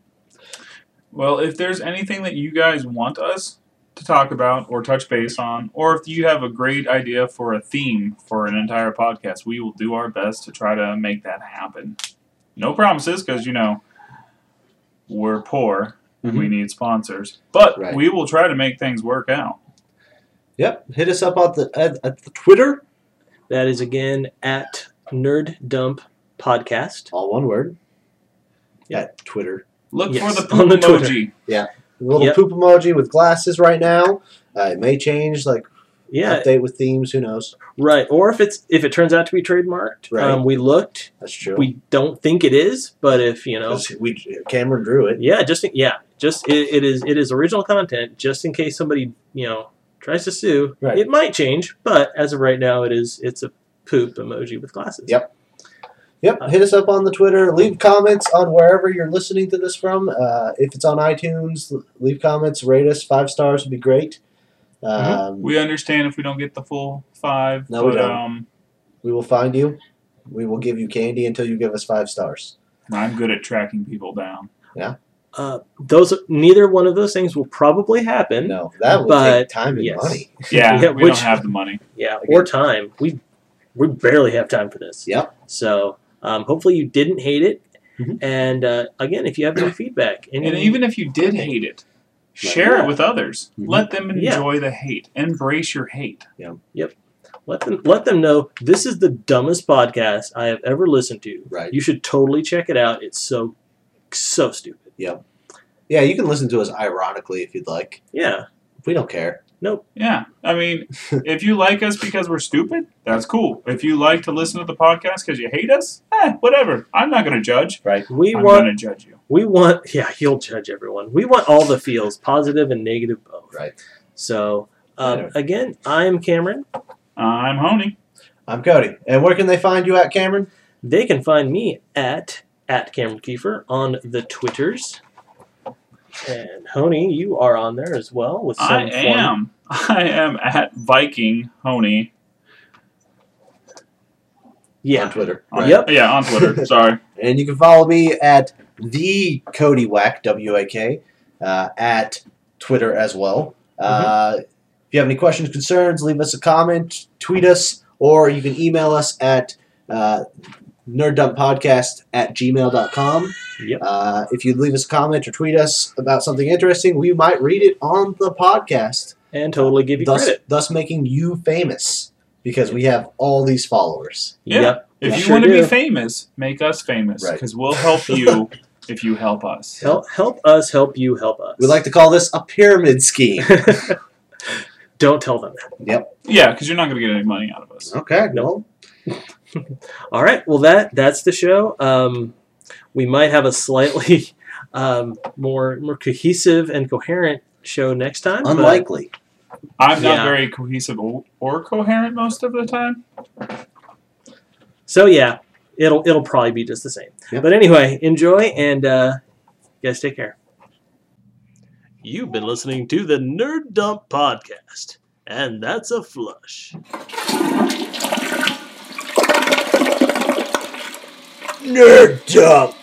Well, if there's anything that you guys want us to talk about or touch base on, or if you have a great idea for a theme for an entire podcast, we will do our best to try to make that happen. No promises, because, you know, we're poor. Mhm. We need sponsors. But Right. we will try to make things work out. Yep. Hit us up at the at, at the Twitter. That is again at Nerd Dump Podcast. All one word. Yeah. At Twitter. Look Yes, for the poop on the Twitter. emoji. The little Yep. poop emoji with glasses right now. Uh, it may change like Yeah, update with themes. Who knows? right. Or if it's if it turns out to be trademarked, Right. um, we looked. That's true. We don't think it is, but if you know, 'Cause we Cameron drew it. yeah, just yeah, just it, it is it is original content. Just in case somebody you know tries to sue, Right. it might change. But as of right now, it is it's a poop emoji with glasses. Yep. Yep. Hit us up on the Twitter. Leave comments on wherever you're listening to this from. Uh, if it's on iTunes, leave comments. Rate us. Five stars would be great. Um, We understand if we don't get the full five. No, we but, don't. Um, we will find you. We will give you candy until you give us five stars. I'm good at tracking people down. Uh, those neither one of those things will probably happen. No, that would But, take time and yes. money. Yeah, Yeah, we which- don't have the money. Yeah, or time. We we barely have time for this. Yep. So um, hopefully you didn't hate it. Mhm. And uh, again, if you have any feedback, any, And even if you did hate it, share Yeah. it with others. Mhm. Let them Yeah. enjoy the hate. Embrace your hate. let them let them know this is the dumbest podcast I have ever listened to. Right. You should totally check it out. It's so so stupid. Yeah, you can listen to us ironically if you'd like. Yeah. We don't care. Yeah, I mean, if you like us because we're stupid, that's cool. If you like to listen to the podcast because you hate us, eh, whatever. I'm not going to judge. Right. We I'm want going to judge you. we want yeah, you'll judge everyone. We want all the feels, positive and negative both. Right. So um, Yeah. again, I'm Cameron. I'm Honey. I'm Cody. And where can they find you at, Cameron? They can find me at at Cameron Kiefer on the Twitters. And Honey, you are on there as well with some I form- am. I am at Viking Honey. Yeah. On Twitter. On- Yep. Yeah, on Twitter. Sorry. And you can follow me at the Cody Wack, W A K, uh, at Twitter as well. Uh, if you have any questions, concerns, leave us a comment, tweet us, or you can email us at uh, nerddumppodcast at gmail dot com. Yep. Uh, if you leave us a comment or tweet us about something interesting, we might read it on the podcast, And totally give you thus, credit. thus making you famous because we have all these followers. Yeah. Yep. If we you sure want to do. be famous, make us famous. Right. Because we'll help you if you help us. Help help us help you help us. We like to call this a pyramid scheme. Don't tell them that. Yeah, because you're not going to get any money out of us. Okay, No. All right. Well, that that's the show. Um, we might have a slightly um, more more cohesive and coherent show next time. but- unlikely. I'm not Yeah. very cohesive or, or coherent most of the time. So yeah, it'll it'll probably be just the same. Yep. But anyway, enjoy and uh, you guys take care. You've been listening to the Nerd Dump Podcast, and that's a flush. Nerd Dump.